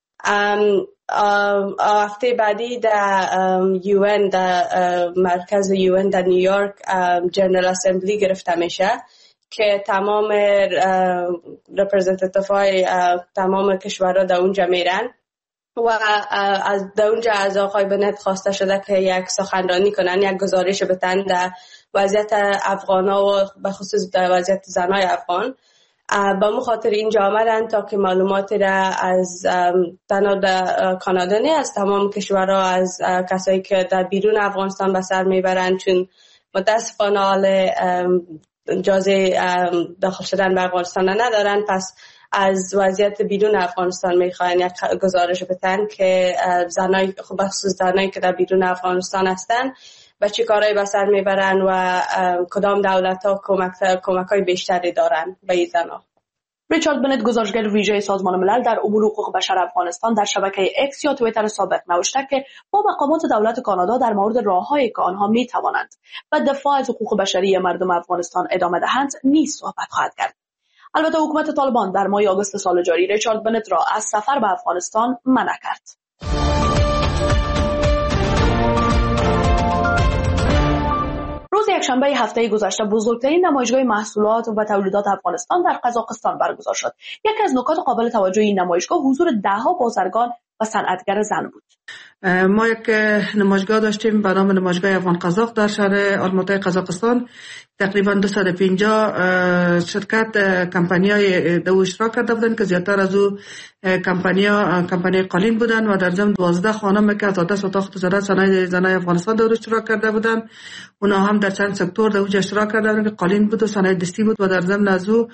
هفته بعدی در یوئن، در مرکز یوئن در نیویورک، جنرال اسمبلی گرفته میشه که تمام رپرزنتیتیف های تمام کشورها در اونجا میرن و از در اونجا از آقای بنت خواسته شده که یک سخنرانی کنن، یک گزارش بدن در وضعیت افغان‌ها و به خصوص در وضعیت زنای افغان. با مخاطر اینجا آمدن تا که معلوماتی را از تنها کانادا نه، از تمام کشورها، از کسایی که در بیرون افغانستان به سر میبرن، چون متاسفانه حال اجازه داخل شدن به افغانستان ندارن، پس از وضعیت بیرون افغانستان میخواین یک گزارش بدن که زنای خب خصوص زنایی که در بیرون افغانستان هستن و چه کارهایی به سر میبرن و کدام دولت‌ها کمک کمک‌های بیشتری دارن به این زن‌ها. ریچارد بنت، گزارشگر ویژه سازمان ملل در امور حقوق بشر افغانستان، در شبکه اکس یا توییتر سابق نوشته که با مقامات دولت کانادا در مورد راه‌هایی که آنها می‌توانند و دفاع از حقوق بشری مردم افغانستان ادامه دهند نیز صحبت خواهد کرد. البته حکومت طالبان در ماه آگوست سال جاری ریچارد بنت را از سفر به افغانستان منع کرد. روز شنبه هفته گذشته بزرگترین نمایشگاه محصولات و تولیدات افغانستان در قزاقستان برگزار شد. یکی از نکات قابل توجه این نمایشگاه حضور ده‌ها بازرگان و صنعتگر زن بود. ما یک نمایشگاه داشتیم به نام نمایشگاه افغان قزاق در شهر آلماتای قزاقستان. تقریبا دویست و پنجاه شرکت کمپانی‌های دو اشتراک کرده بودند که زیادتر از او کمپانی‌ها کمپانی قالین بودند و در ضمن دوازده خانم که از دست اتاق تجارت صنایع زنای افغانستان در اشتراک کرده بودند. اونا هم در چند سکتور در اونجا اشتراک کرده بودند که قالین بود و صنایع دستی بود و در ضمن از او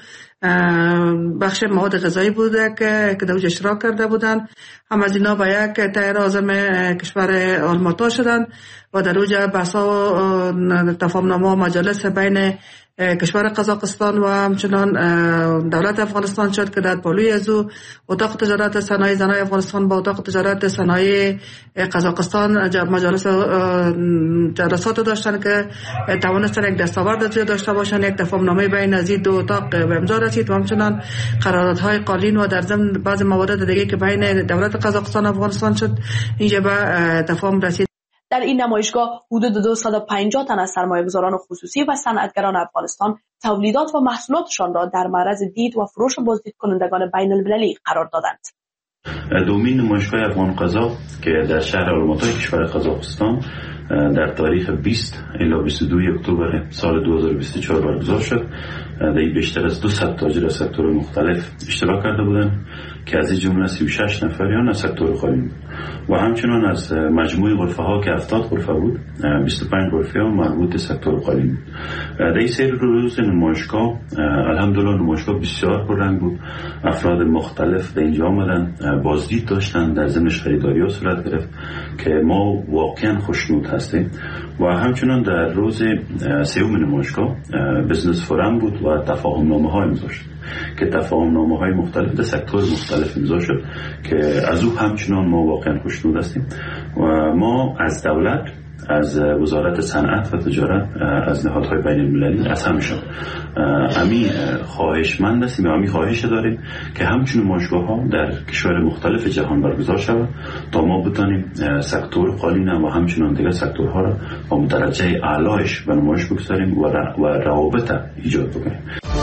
بخش مواد غذایی بوده که که در اونجا اشتراک کرده بودند. هم از اینا به یک تایر اعظم کشور آلماتا شدند و در اونجا بحث‌ها و تفاهم‌نامه و مجالس بین کشور قزاقستان و همچنان دولت افغانستان شد که در پالوی از او اتاق تجارت صنایع زنای افغانستان با اتاق تجارت صنایع قزاقستان مجالس جلسات داشتن که توانستن یک دستاورد داشته باشن. یک تفاهم‌نامه بین از این دو اتاق به امضا رسید و همچنان قراردادهای قالین و در ضمن بعض موارد دیگه که بین دولت قزاقستان و افغانستان شد اینجا به تفاهم رسید. در این نمایشگاه حدود دویست و پنجاه تن از سرمایه‌گذاران خصوصی و صنعتگران افغانستان تولیدات و محصولاتشان را در معرض دید و فروش بازدید کنندگان بین المللی قرار دادند. دومین نمایشگاه افغان قزاق که در شهر آلماتای کشور قزاقستان در تاریخ بیست الی بیست و دو اکتبر سال دو هزار و بیست و چهار برگزار شد. در این بیشتر از دویست تاجر از سکتور مختلف اشتراک کرده بودند که از این جمله سی و شش نفریان از سکتور قالین و همچنان از مجموع غرفه ها که هفتاد غرفه بود بیست و پنج غرفه ها مربوط به سکتور قالین. در این سری روز نمایشگاه الحمدلله نمایشگاه بسیار پررنگ بود. افراد مختلف در اینجا آمدن بازدید داشتن، در ضمنش خریداری ها صورت گرفت که ما واقعا خوشنود هستیم. و همچنان در روز سوم نمایشگاه بزنس فورم بود و تفاهم نامه ها امضا شد که تفاهم نامه های مختلف در سکتور مختلف امضا شد که از او همچنان ما واقعا خوشنود هستیم. و ما از دولت، از وزارت صنعت و تجارت، از نهادهای بین المللی، از همشون امی خواهشمند هستیم و امی خواهش داریم که همچنین نمایشگاه ها در کشور مختلف جهان برگزار شود تا ما بتانیم سکتور قالین و همچنین دیگر سکتورها را با درجه اعلایش به نمایش بگذاریم و روابط ایجاد بکنیم.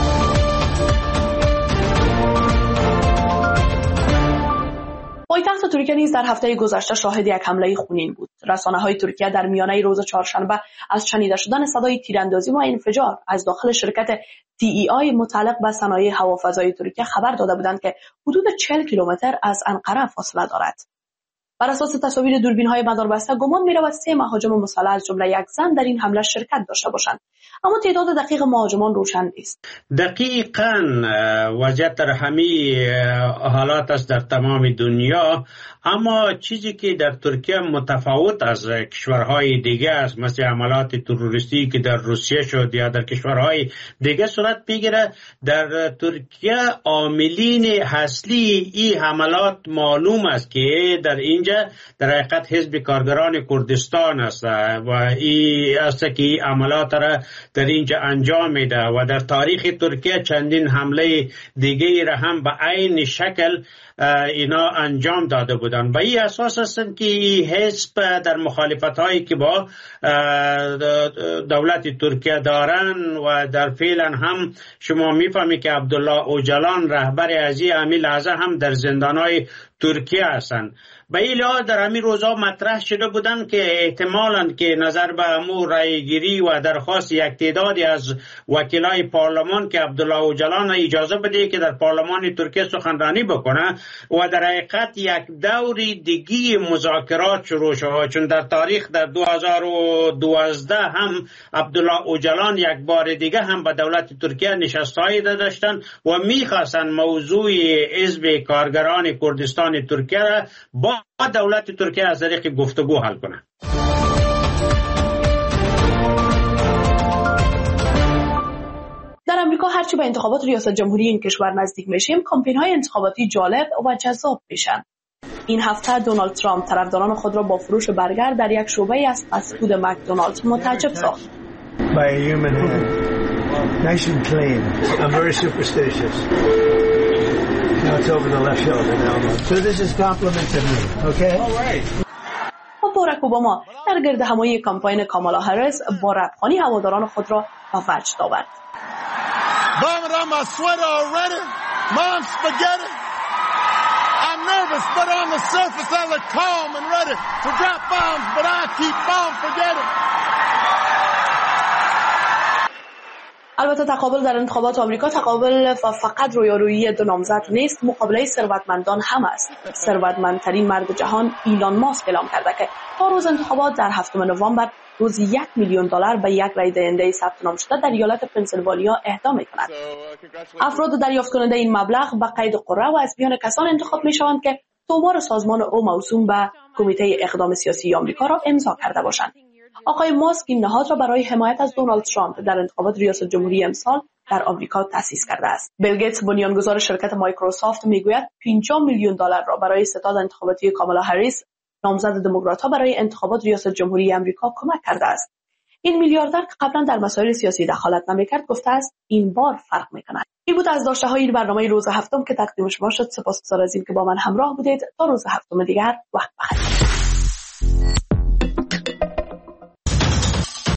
پایتخت ترکیه نیز در هفته گذشته شاهد یک حمله خونین بود. رسانه‌های ترکیه در میانه روز چهارشنبه از شنیده شدن صدای تیراندازی و انفجار از داخل شرکت تی ای آی متعلق به صنایع هوافضایی ترکیه خبر داده بودند که حدود چهل کیلومتر از انقره فاصله دارد. بر اساس تصاویر دوربین‌های مداربسته گمان می‌رود سه مهاجم مسلح از جمله یک زن در این حمله شرکت داشته باشند، اما تعداد دقیق مهاجمان روشن نیست. دقیقاً وضعیت در همه حالات است در تمام دنیا، اما چیزی که در ترکیه متفاوت از کشورهای دیگه است، مثل حملات تروریستی که در روسیه شد یا در کشورهای دیگه صورت بگیره، در ترکیه عاملین اصلی این حملات معلوم است که در اینجا در حقیقت حزب کارگران کردستان است و این است که این عملات را در اینجا انجام میده و در تاریخ ترکیه چندین حمله دیگه را هم به عین شکل اینا انجام داده بودن. به این اساس هستند که حزب در مخالفت هایی که با دولت ترکیه دارن و در فعلا هم شما میفهمی که عبدالله اوجلان رهبر از این همین لحظه هم در زندان های ترکیه هستند. به این لحاظ در همین روزها مطرح شده بودن که احتمالاً که نظر به امور رای گیری و درخواست یک تعدادی از وکیلای پارلمان که عبدالله اوجلان اجازه بده که در پارلمان ترکیه سخنرانی بکنه و در حقیقت یک دوری دیگی مذاکرات شروع شد، چون در تاریخ در دو هزار و دوازده هم عبدالله اوجلان یک بار دیگه هم به دولت ترکیه نشستهایی داشتن و میخواستن موضوع حزب کارگران کردستان ترکیه را با دولت ترکیه از طریق گفتگو حل کنه. در امریکا هرچی به انتخابات ریاست جمهوری این کشور نزدیک میشیم، کمپین‌های انتخاباتی جالب و جذاب میشن. این هفته دونالد ترامپ طرفداران خود را با فروش برگر در یک شعبه از فست فود مکدونالدز متعجب ساخت. By a human hand. Nice and clean. I'm very superstitious. Now it's over the left shoulder now. So this is compliment to me, okay? All right. مبارک باراک اوباما در گرد همایی کمپاین کامالا هریس با ربخانی هواداران خود را به وجد آورد. I'm nervous, but on the surface I look calm and ready to drop bombs, but I keep bomb forgetting. البته تقابل در انتخابات آمریکا تقابل فقط رویارویی دو نامزد نیست، مقابله ثروتمندان هم است. ثروتمندترین مرد جهان ایلان ماسک اعلام کرده که تا روز انتخابات در هفتم نوامبر روزی یک میلیون دلار به یک رای دهنده ثبت نام شده در ایالت پنسیلوانیا اهدا می‌کند. افراد دریافت کننده این مبلغ به قید قرعه و از میان کسان انتخاب می‌شوند که تومار سازمان او موسوم به کمیته اقدام سیاسی آمریکا را امضا کرده باشند. آقای ماسک این نهاد را برای حمایت از دونالد ترامپ در انتخابات ریاست جمهوری امسال در آمریکا تأسیس کرده است. بیل گیتس بنیانگذار شرکت مایکروسافت میگوید پنجاه میلیون دلار را برای ستاد انتخاباتی کامالا هریس نامزد دموکرات‌ها برای انتخابات ریاست جمهوری آمریکا کمک کرده است. این میلیاردر که قبلا در مسائل سیاسی دخالت نمی‌کرد گفته است این بار فرق می‌کند. این بود از داشته‌های این برنامه روز هفتم که تقدیم شما شد. سپاسگزار از اینکه با من همراه بودید. تا روز هفتم دیگر وقت بخیر.